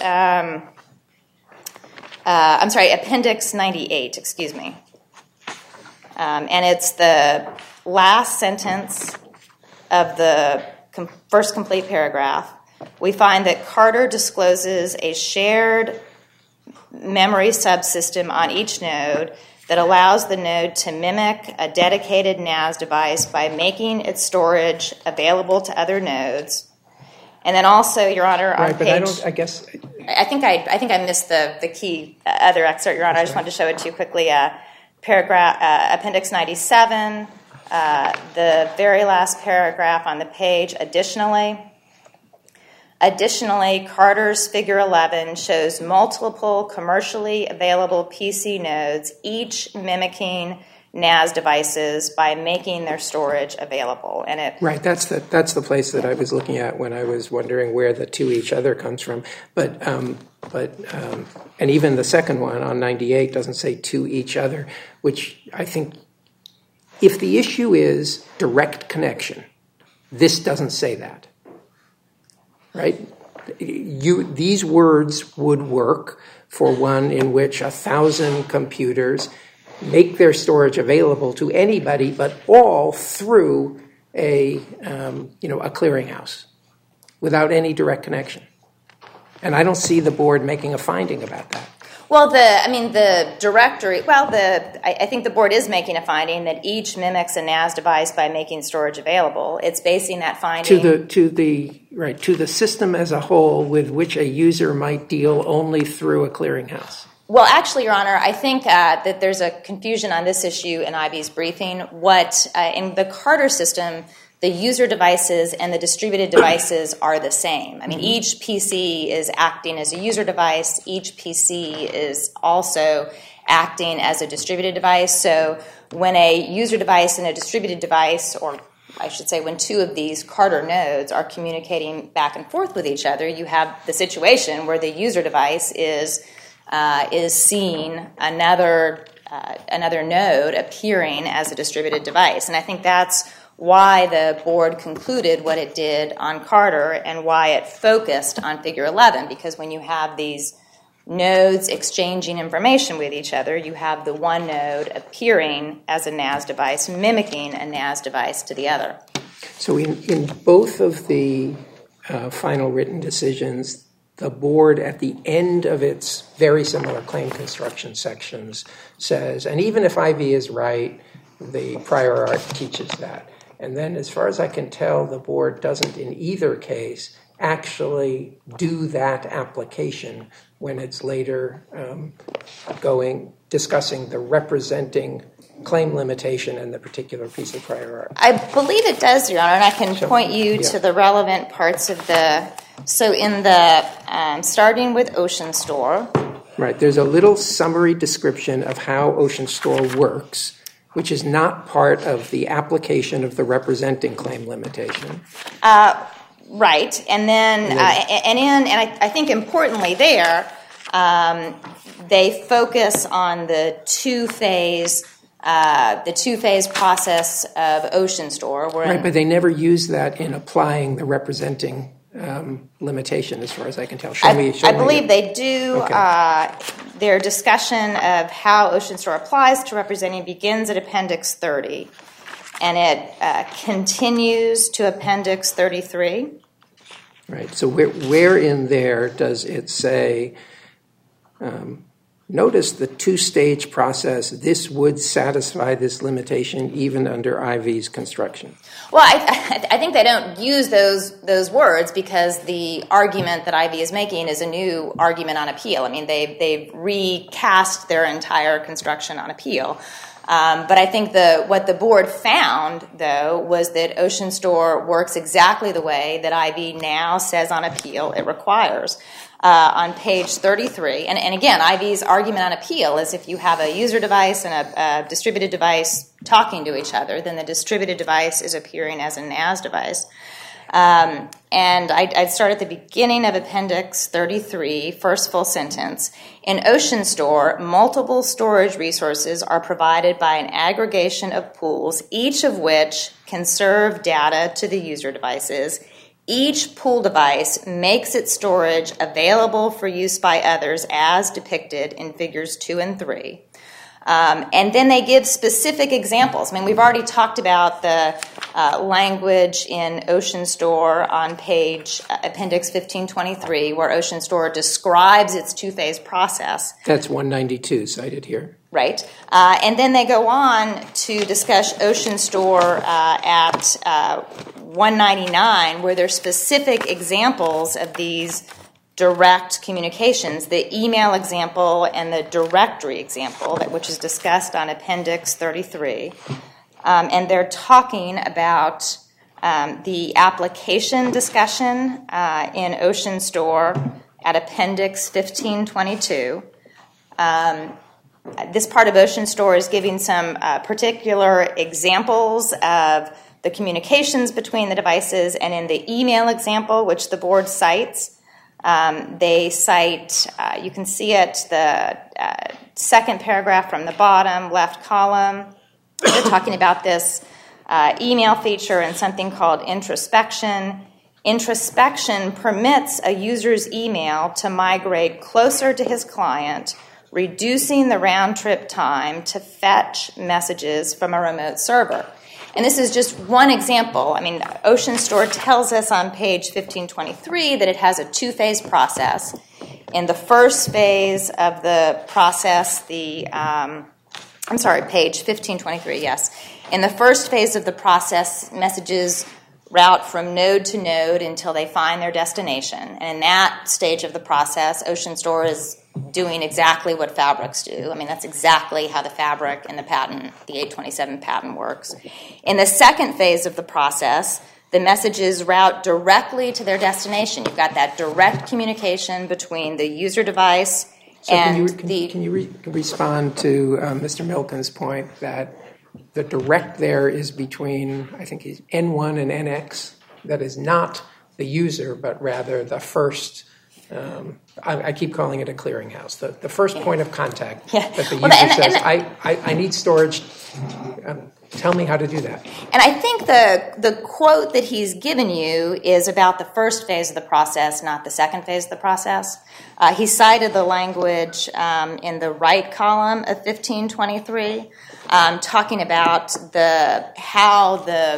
S5: I'm sorry, Appendix 98, excuse me. And it's the last sentence of the first complete paragraph. We find that Carter discloses a shared memory subsystem on each node that allows the node to mimic a dedicated NAS device by making its storage available to other nodes. And then also, Your Honor, on page... I think I missed the key other excerpt, Your Honor. I just wanted to show it to you quickly. Paragraph Appendix 97, the very last paragraph on the page. Additionally, Carter's Figure 11 shows multiple commercially available PC nodes, each mimicking NAS devices by making their storage available.
S1: Right, that's the place that I was looking at when I was wondering where the to each other comes from. But and even the second one on 98 doesn't say to each other, which I think if the issue is direct connection, this doesn't say that. Right? These words would work for one in which 1,000 computers make their storage available to anybody, but all through a clearinghouse without any direct connection. And I don't see the board making a finding about that.
S5: Well, the directory. Well, I think the board is making a finding that each mimics a NAS device by making storage available. It's basing that finding
S1: to the system as a whole with which a user might deal only through a clearinghouse.
S5: Well, actually, Your Honor, I think that there's a confusion on this issue in IB's briefing. In the Carter system, the user devices and the distributed devices are the same. I mean, each PC is acting as a user device. Each PC is also acting as a distributed device. So when a user device and a distributed device, or I should say when two of these Carter nodes are communicating back and forth with each other, you have the situation where the user device is seeing another node appearing as a distributed device. And I think that's why the board concluded what it did on Carter and why it focused on Figure 11, because when you have these nodes exchanging information with each other, you have the one node appearing as a NAS device, mimicking a NAS device to the other.
S1: So in both of the final written decisions, the board at the end of its very similar claim construction sections says, and even if IV is right, the prior art teaches that. And then as far as I can tell, the board doesn't in either case actually do that application when it's later discussing the representing claim limitation and the particular piece of prior art.
S5: I believe it does, Your Honor, and I can point you to the relevant parts of so in the, starting with OceanStor.
S1: Right, there's a little summary description of how OceanStor works, which is not part of the application of the representing claim limitation.
S5: Right, and then I think importantly there, they focus on the two-phase process of OceanStor.
S1: Right, but they never use that in applying the representing limitation, as far as I can tell.
S5: I believe they do. Okay. Their discussion of how OceanStor applies to representing begins at Appendix 30, and it continues to Appendix 33.
S1: Right. So where in there does it say notice the two-stage process. This would satisfy this limitation even under IV's construction.
S5: Well, I think they don't use those words because the argument that IV is making is a new argument on appeal. I mean, they've recast their entire construction on appeal. But I think what the board found, though, was that Ocean Store works exactly the way that IV now says on appeal it requires. On page 33, and again, IV's argument on appeal is if you have a user device and a distributed device talking to each other, then the distributed device is appearing as a NAS device. And I'd start at the beginning of Appendix 33, first full sentence. In Ocean Store, multiple storage resources are provided by an aggregation of pools, each of which can serve data to the user devices. Each pool device makes its storage available for use by others as depicted in figures 2 and 3. And then they give specific examples. I mean, we've already talked about the language in Ocean Store on page Appendix 1523, where Ocean Store describes its two-phase process.
S1: That's 192 cited here.
S5: Right. And then they go on to discuss Ocean Store at 199, where there's specific examples of these direct communications, the email example and the directory example, which is discussed on Appendix 33. And they're talking about the application discussion in Ocean Store at Appendix 1522. This part of Ocean Store is giving some particular examples of the communications between the devices, and in the email example, which the board cites, they cite, you can see it, the second paragraph from the bottom left column. They're talking about this email feature and something called introspection. Introspection permits a user's email to migrate closer to his client, reducing the round-trip time to fetch messages from a remote server. And this is just one example. I mean, Ocean Store tells us on page 1523 that it has a two-phase process. In the first phase of the process, page 1523, yes. In the first phase of the process, messages route from node to node until they find their destination. And in that stage of the process, Ocean Store is doing exactly what fabrics do. I mean, that's exactly how the fabric in the patent, the 827 patent, works. In the second phase of the process, the messages route directly to their destination. You've got that direct communication between the user device and
S1: Can you respond to Mr. Milton's point that the direct there is between, I think, N1 and NX, that is not the user, but rather the first, I keep calling it a clearinghouse, the first point of contact that the user says, I need storage, tell me how to do that.
S5: And I think the quote that he's given you is about the first phase of the process, not the second phase of the process. He cited the language in the right column of 1523, talking about how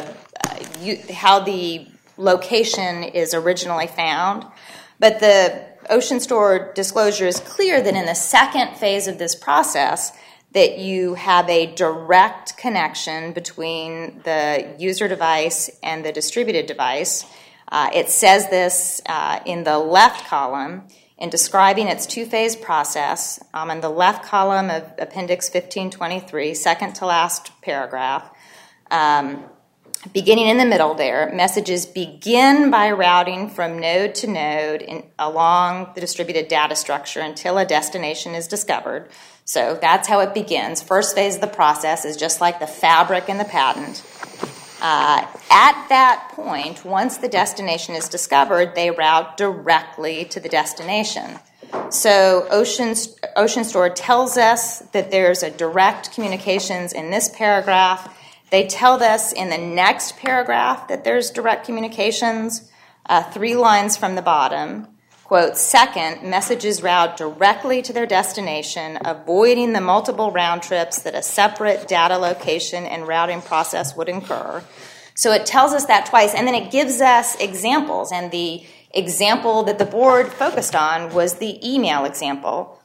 S5: the location is originally found. But the Ocean Store disclosure is clear that in the second phase of this process that you have a direct connection between the user device and the distributed device. It says this in the left column in describing its two-phase process. In the left column of Appendix 1523, second to last paragraph, beginning in the middle there, messages begin by routing from node to node along the distributed data structure until a destination is discovered. So that's how it begins. First phase of the process is just like the fabric in the patent. At that point, once the destination is discovered, they route directly to the destination. So Ocean Store tells us that there's a direct communications in this paragraph. They tell us in the next paragraph that there's direct communications, 3 lines from the bottom. Quote, second, messages route directly to their destination, avoiding the multiple round trips that a separate data location and routing process would incur. So it tells us that twice, and then it gives us examples. And the example that the board focused on was the email example,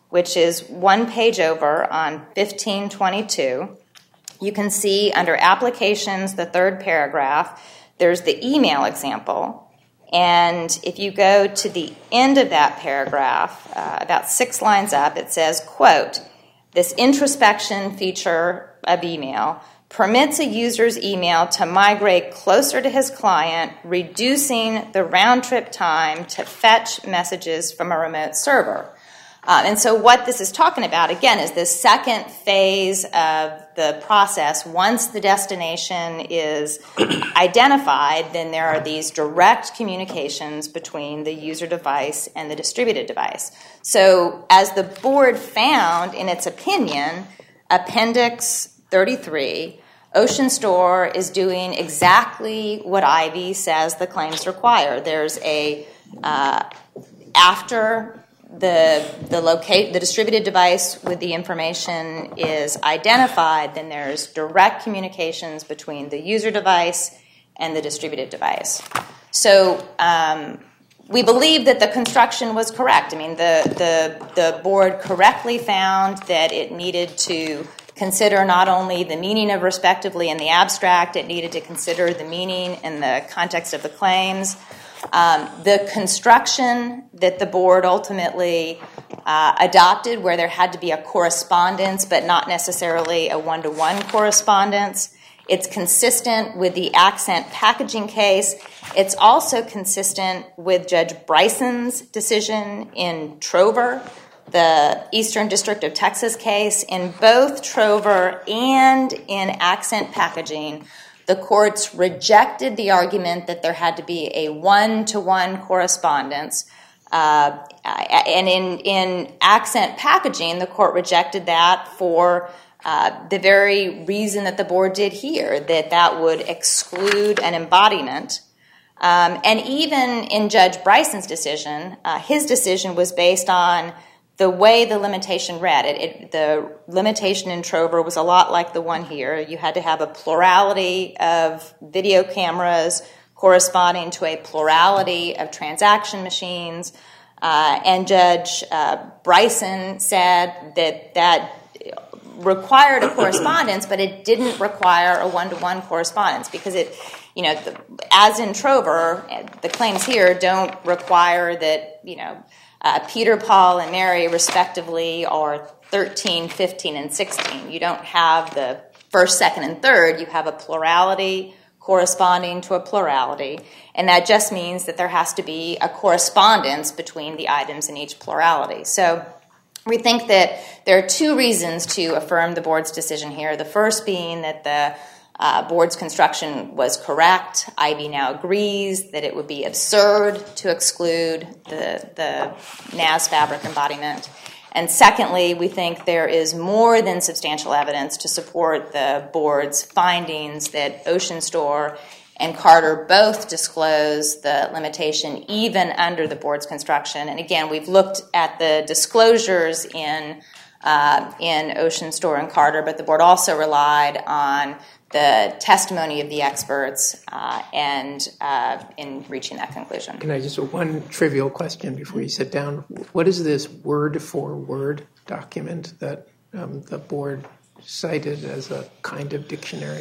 S5: which is one page over on 1522, you can see under applications, the third paragraph, there's the email example. And if you go to the end of that paragraph, about 6 lines up, it says, quote, "This introspection feature of email permits a user's email to migrate closer to his client, reducing the round-trip time to fetch messages from a remote server." And so what this is talking about, again, is this second phase of the process. Once the destination is identified, then there are these direct communications between the user device and the distributed device. So as the board found in its opinion, Appendix 33, Ocean Store is doing exactly what Ivy says the claims require. There's a, after the distributed device with the information is identified, then there's direct communications between the user device and the distributed device. So we believe that the construction was correct. I mean, the board correctly found that it needed to consider not only the meaning of respectively in the abstract, it needed to consider the meaning in the context of the claims. The construction that the board ultimately adopted, where there had to be a correspondence but not necessarily a one-to-one correspondence, it's consistent with the Accent packaging case. It's also consistent with Judge Bryson's decision in Trover, the Eastern District of Texas case. In both Trover and in Accent packaging, the courts rejected the argument that there had to be a one-to-one correspondence. And in Accent packaging, the court rejected that for the very reason that the board did here, that would exclude an embodiment. And even in Judge Bryson's decision, his decision was based on the way the limitation read. The limitation in Trover was a lot like the one here. You had to have a plurality of video cameras corresponding to a plurality of transaction machines. And Judge Bryson said that required a correspondence, but it didn't require a one-to-one correspondence because it, as in Trover, the claims here don't require that, Peter, Paul, and Mary, respectively, are 13, 15, and 16. You don't have the first, second, and third. You have a plurality corresponding to a plurality, and that just means that there has to be a correspondence between the items in each plurality. So we think that there are 2 reasons to affirm the board's decision here. The first being that the board's construction was correct. Ivy now agrees that it would be absurd to exclude the NAS fabric embodiment. And secondly, we think there is more than substantial evidence to support the board's findings that Ocean Store and Carter both disclose the limitation even under the board's construction. And again, we've looked at the disclosures in Ocean Store and Carter, but the board also relied on the testimony of the experts and in reaching that conclusion.
S1: Can I just one trivial question before you sit down? What is this word-for-word document that the board cited as a kind of dictionary?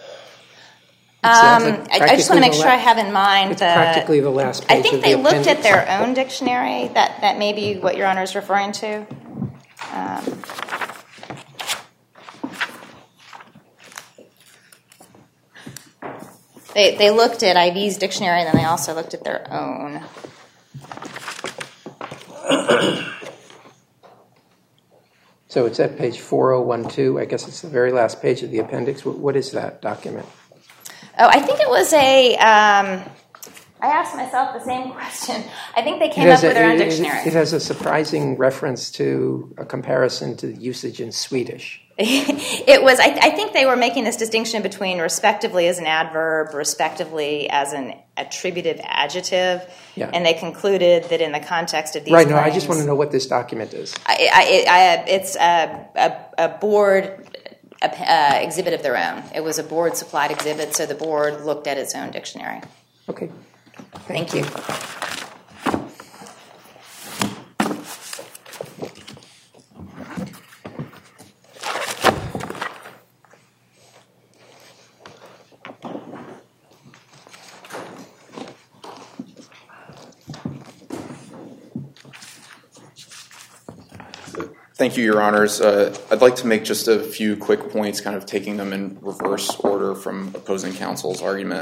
S5: I just want to make sure I have in mind
S1: it's practically the last page.
S5: I think they looked at their own dictionary. That may be what Your Honor is referring to. They looked at IV's dictionary, and then they also looked at their own.
S1: So it's at page 4012. I guess it's the very last page of the appendix. What is that document?
S5: Oh, I think it was a... I asked myself the same question. I think they came up with their own dictionary.
S1: It has a surprising reference to a comparison to usage in Swedish.
S5: It was. I think they were making this distinction between respectively as an adverb, respectively as an attributive adjective, and they concluded that in the context of these claims...
S1: Right, no, I just want to know what this document is.
S5: It's a board exhibit of their own. It was a board-supplied exhibit, so the board looked at its own dictionary.
S1: Okay.
S5: Thank you.
S2: Thank you, Your Honors. I'd like to make just a few quick points, kind of taking them in reverse order from opposing counsel's argument.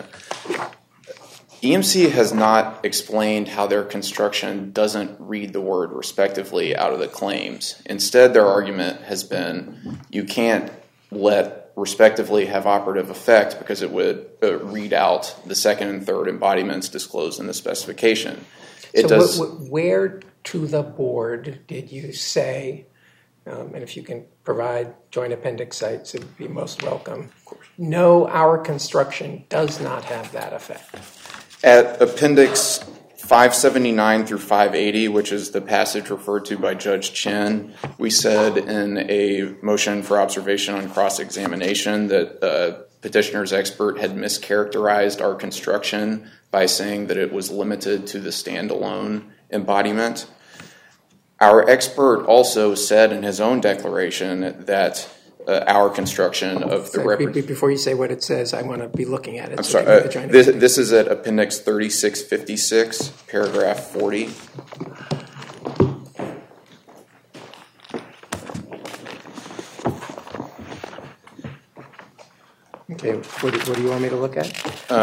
S2: EMC has not explained how their construction doesn't read the word respectively out of the claims. Instead, their argument has been you can't let respectively have operative effect because it would read out the second and third embodiments disclosed in the specification.
S1: Where to the board did you say, and if you can provide joint appendix sites, it would be most welcome, no, our construction does not have that effect?
S2: At Appendix 579 through 580, which is the passage referred to by Judge Chin, we said in a motion for observation on cross-examination that petitioner's expert had mischaracterized our construction by saying that it was limited to the standalone embodiment. Our expert also said in his own declaration that our construction of the...
S1: Before you say what it says, I want to be looking at it.
S2: I'm sorry. This is at Appendix 3656, paragraph 40.
S1: Okay, what do you want me to look at?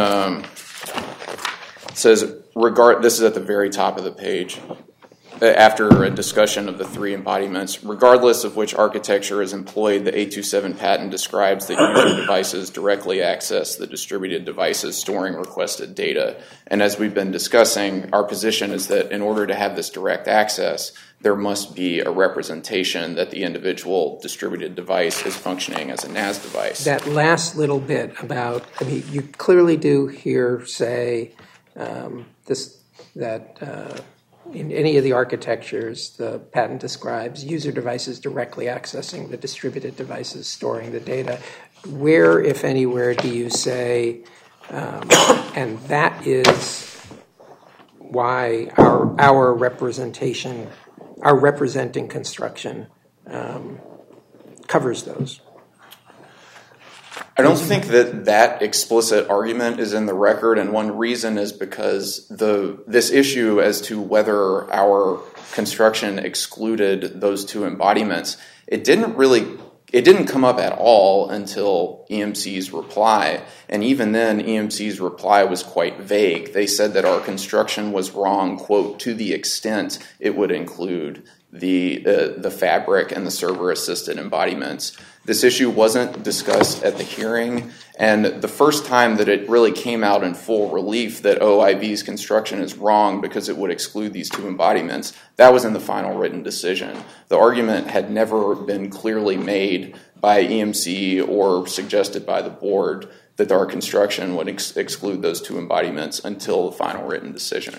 S2: It says, this is at the very top of the page. After a discussion of the three embodiments, regardless of which architecture is employed, the 827 patent describes that user devices directly access the distributed devices storing requested data. And as we've been discussing, our position is that in order to have this direct access, there must be a representation that the individual distributed device is functioning as a NAS device.
S1: That last little bit about, you clearly do here say in any of the architectures, the patent describes user devices directly accessing the distributed devices storing the data. Where, if anywhere, do you say, and that is why our representing construction covers those?
S2: I don't think that explicit argument is in the record, and one reason is because this issue as to whether our construction excluded those two embodiments, it didn't come up at all until EMC's reply, and even then EMC's reply was quite vague. They said that our construction was wrong, quote, to the extent it would include the fabric and the server-assisted embodiments. This issue wasn't discussed at the hearing, and the first time that it really came out in full relief that OIV's construction is wrong because it would exclude these two embodiments, that was in the final written decision. The argument had never been clearly made by EMC or suggested by the board that our construction would exclude those two embodiments until the final written decision.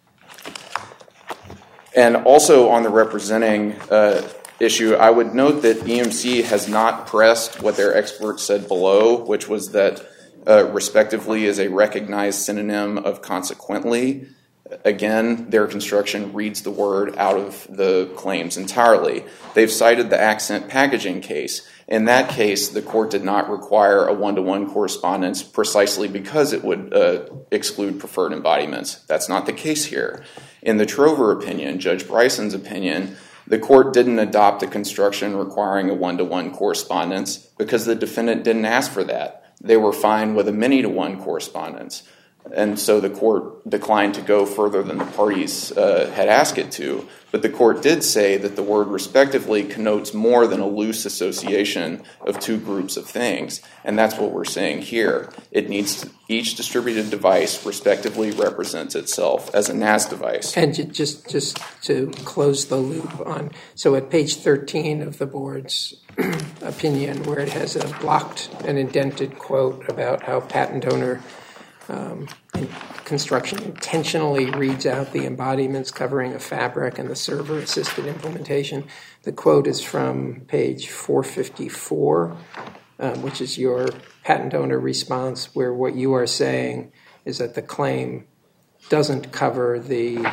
S2: And also on the representing issue, I would note that EMC has not pressed what their expert said below, which was that respectively is a recognized synonym of consequently. Again, their construction reads the word out of the claims entirely. They've cited the Accent packaging case. In that case, the court did not require a one-to-one correspondence precisely because it would exclude preferred embodiments. That's not the case here. In the Trover opinion, Judge Bryson's opinion, the court didn't adopt a construction requiring a one-to-one correspondence because the defendant didn't ask for that. They were fine with a many-to-one correspondence. And so the court declined to go further than the parties had asked it to. But the court did say that the word respectively connotes more than a loose association of two groups of things. And that's what we're saying here. Each distributed device respectively represents itself as a NAS device.
S1: And just to close the loop on, so at page 13 of the board's opinion, where it has a blocked and indented quote about how patent owner construction intentionally reads out the embodiments covering a fabric and the server-assisted implementation. The quote is from page 454, which is your patent owner response, where what you are saying is that the claim doesn't cover the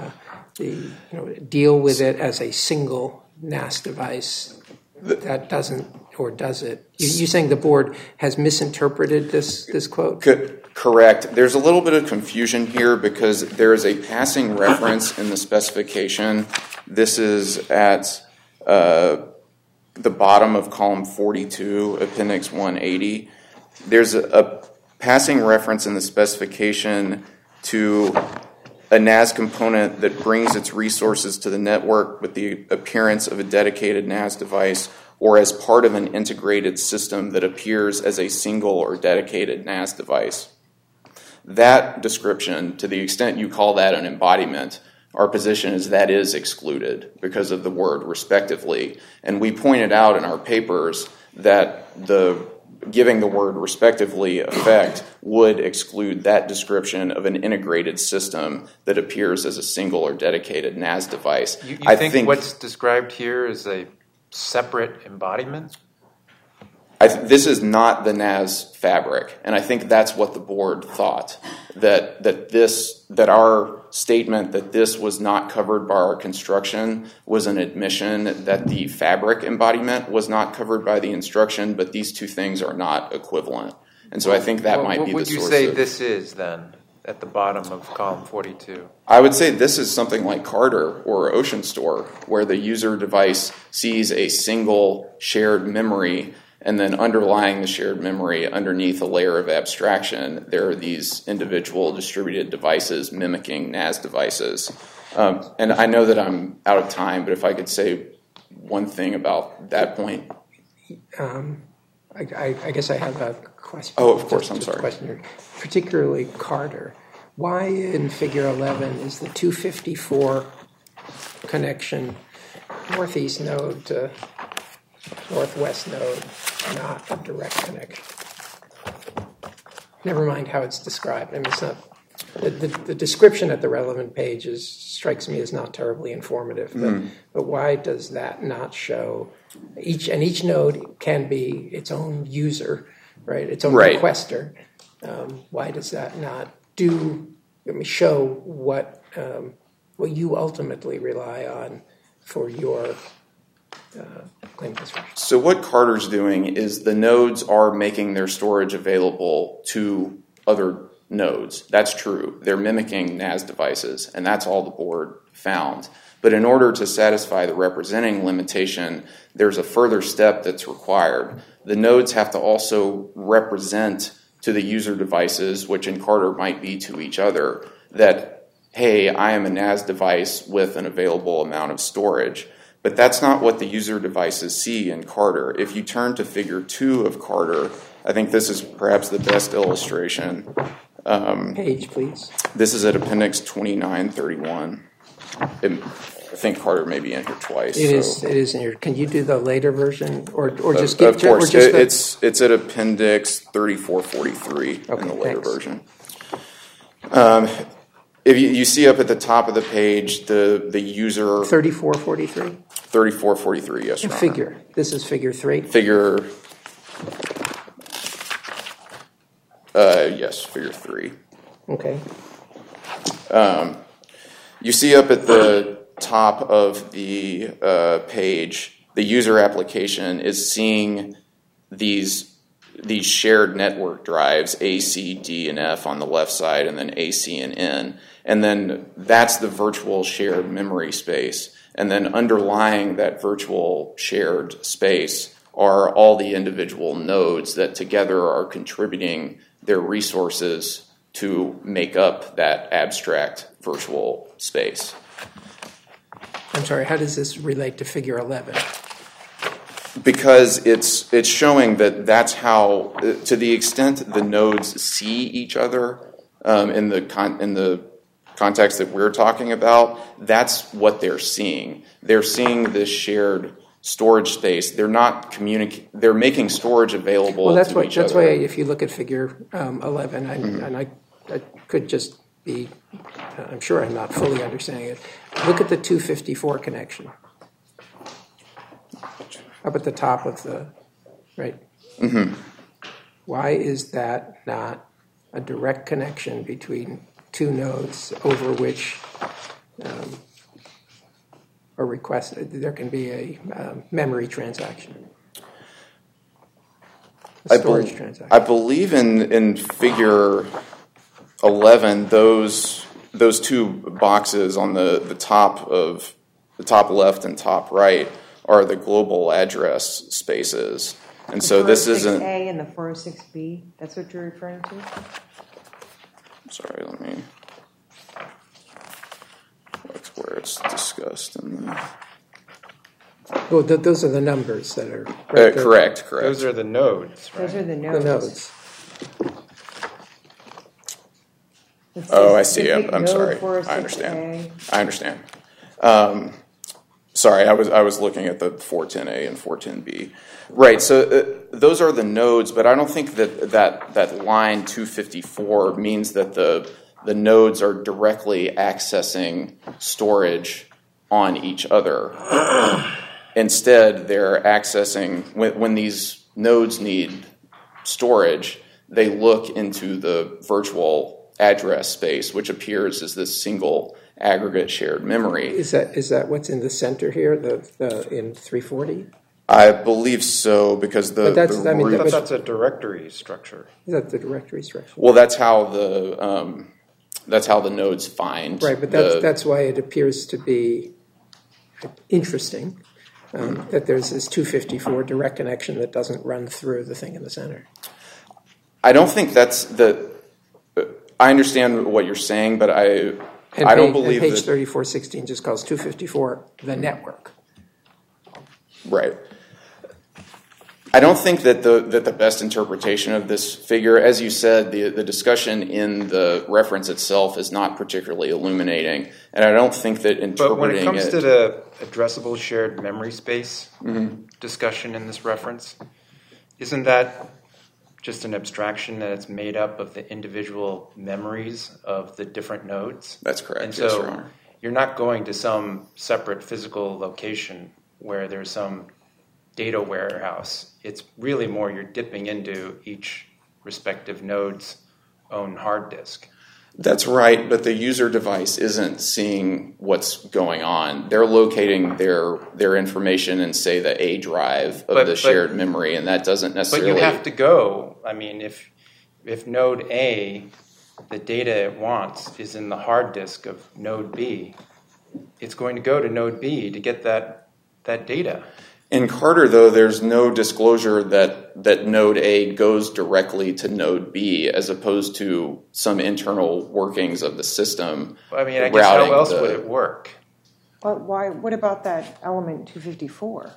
S1: deal with it as a single NAS device. That doesn't, or does it? You're saying the board has misinterpreted this quote?
S2: Correct. There's a little bit of confusion here because there is a passing reference in the specification. This is at the bottom of column 42, appendix 180, there's a passing reference in the specification to a NAS component that brings its resources to the network with the appearance of a dedicated NAS device or as part of an integrated system that appears as a single or dedicated NAS device. That description, to the extent you call that an embodiment, our position is that is excluded because of the word respectively. And we pointed out in our papers that giving the word respectively effect would exclude that description of an integrated system that appears as a single or dedicated NAS device.
S3: You think what's described here is a separate embodiment?
S2: This is not the NAS fabric, and I think that's what the board thought, that our statement that this was not covered by our construction was an admission that the fabric embodiment was not covered by the instruction, but these two things are not equivalent. And so I think that might be the source.
S3: What would you say this is, then, at the bottom of column 42?
S2: I would say this is something like Carter or Ocean Store, where the user device sees a single shared memory, and then underlying the shared memory underneath a layer of abstraction, there are these individual distributed devices mimicking NAS devices. And I know that I'm out of time, but if I could say one thing about that point.
S1: I guess I have a question.
S2: Oh, of course, I'm sorry.
S1: Question, particularly Carter. Why in figure 11 is the 254 connection northeast node to northwest node not a direct connection? Never mind how it's described. I mean, it's not the description at the relevant pages strikes me as not terribly informative. But why does that not show each node can be its own user, right? Its own requester. Why does that not show what you ultimately rely on for your claim construction?
S2: So what Carter's doing is the nodes are making their storage available to other nodes. That's true. They're mimicking NAS devices, and that's all the board found. But in order to satisfy the representing limitation, there's a further step that's required. The nodes have to also represent to the user devices, which in Carter might be to each other, that, hey, I am a NAS device with an available amount of storage. But that's not what the user devices see in Carter. If you turn to figure 2 of Carter, I think this is perhaps the best illustration.
S1: Page, please.
S2: This is at appendix 2931. I think Carter may be in here twice.
S1: It is in here. Can you do the later version, or just
S2: give? Of course, it's at appendix 3443 in the later version. If you see up at the top of the page, the user
S1: 3443.
S2: 3443, yes, Your Honor.
S1: Figure. This is figure 3.
S2: Figure. Yes, figure 3.
S1: Okay.
S2: You see up at the top of the page, the user application is seeing these shared network drives, A, C, D, and F on the left side, and then A, C, and N. And then that's the virtual shared memory space. And then underlying that virtual shared space are all the individual nodes that together are contributing their resources to make up that abstract virtual space.
S1: I'm sorry, how does this relate to figure 11?
S2: Because it's showing that that's how, to the extent the nodes see each other in the context that we're talking about, that's what they're seeing. They're seeing this shared storage space. They're not they're making storage available to each other.
S1: That's why if you look at figure 11, and I could just be, I'm sure I'm not fully understanding it. Look at the 254 connection. Up at the top of the, right? Mm-hmm. Why is that not a direct connection between two nodes over which a request, there can be a memory transaction, a storage transaction?
S2: I believe in figure 11, those two boxes on the top left and top right are the global address spaces. And so this isn't...
S4: 406A and the 406B, that's what you're referring to?
S2: Sorry, let me look where it's discussed in the...
S1: Well, those are the numbers that are... Right
S2: correct.
S3: Those are the nodes, right?
S4: Those are the nodes.
S1: The nodes.
S2: Oh, I see. I'm
S4: node
S2: sorry.
S4: 406A.
S2: I understand. Sorry, I was looking at the 410A and 410B. Right, so those are the nodes, but I don't think that line 254 means that the nodes are directly accessing storage on each other. Instead, they're accessing, when these nodes need storage, they look into the virtual address space, which appears as this single aggregate shared memory.
S1: Is that what's in the center here, in 340?
S2: I believe so, because
S3: that's a directory structure.
S1: Is that the directory structure?
S2: Well, that's how the nodes find.
S1: Right, but that's why it appears to be interesting that there's this 254 direct connection that doesn't run through the thing in the center.
S2: I don't think that's the... I understand what you're saying, but I don't believe
S1: page
S2: that...
S1: 3416 just calls 254 the network.
S2: Right. I don't think that the best interpretation of this figure, as you said, the discussion in the reference itself is not particularly illuminating, and I don't think that interpreting it...
S3: But when it comes to the addressable shared memory space discussion in this reference, isn't that just an abstraction that it's made up of the individual memories of the different nodes?
S2: That's correct.
S3: And
S2: yes,
S3: so
S2: Your Honor.
S3: You're not going to some separate physical location where there's some data warehouse. It's really more you're dipping into each respective node's own hard disk.
S2: That's right, but the user device isn't seeing what's going on. They're locating their information in, say, the A drive of the shared memory, and that doesn't necessarily...
S3: But you have to go. I mean, if node A, the data it wants is in the hard disk of node B, it's going to go to node B to get that data.
S2: In Carter, though, there's no disclosure that node A goes directly to node B as opposed to some internal workings of the system.
S3: I mean, I guess how else would it work?
S4: But why? What about that element 254?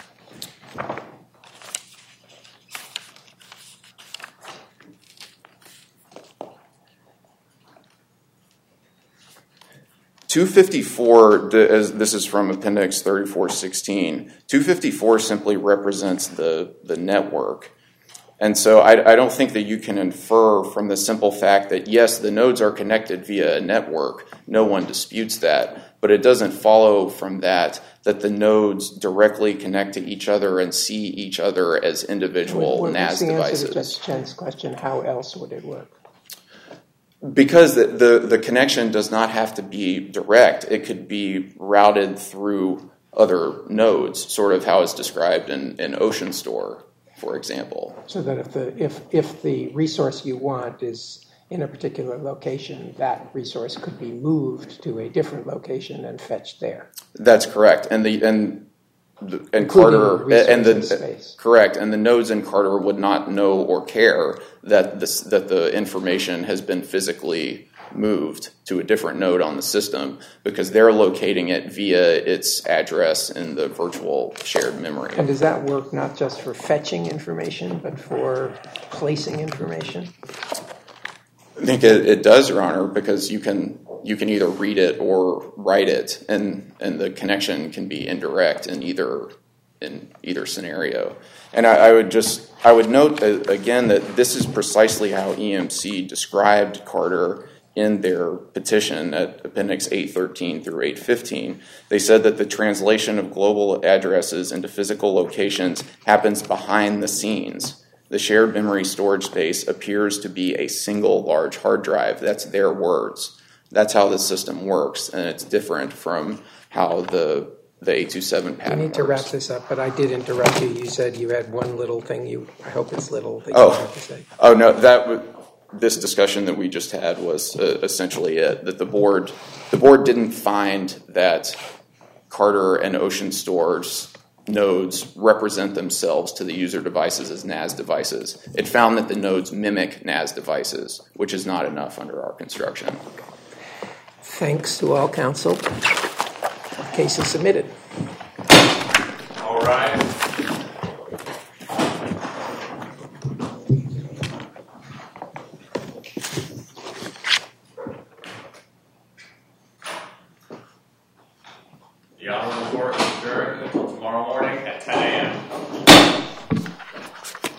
S2: This is from Appendix 3416. 254 simply represents the network. And so I don't think that you can infer from the simple fact that, yes, the nodes are connected via a network. No one disputes that. But it doesn't follow from that the nodes directly connect to each other and see each other as individual NAS devices.
S1: What's the answer to Justice Chen's question? How else would it work?
S2: Because the connection does not have to be direct. It could be routed through other nodes, sort of how it's described in Ocean Store, for example.
S1: So that if the resource you want is in a particular location, that resource could be moved to a different location and fetched there.
S2: That's correct. Correct, and the nodes in Carter would not know or care that the information has been physically moved to a different node on the system because they're locating it via its address in the virtual shared memory.
S1: And does that work not just for fetching information, but for placing information?
S2: I think it does, Your Honor, because you can either read it or write it, and the connection can be indirect in either scenario. And I would note again that this is precisely how EMC described Carter in their petition at Appendix 813 through 815. They said that the translation of global addresses into physical locations happens behind the scenes. The shared memory storage space appears to be a single large hard drive. That's their words. That's how the system works, and it's different from how the 827 patent
S1: We need to
S2: works.
S1: wrap this up, but I did interrupt you. You said you had one little thing. I hope it's little that you have to say.
S2: Oh no, this discussion that we just had was essentially it. That the board didn't find that Carter and Ocean Store's nodes represent themselves to the user devices as NAS devices. It found that the nodes mimic NAS devices, which is not enough under our construction.
S1: Thanks to all counsel. Case is submitted.
S6: All right. The honorable court is adjourned until tomorrow morning.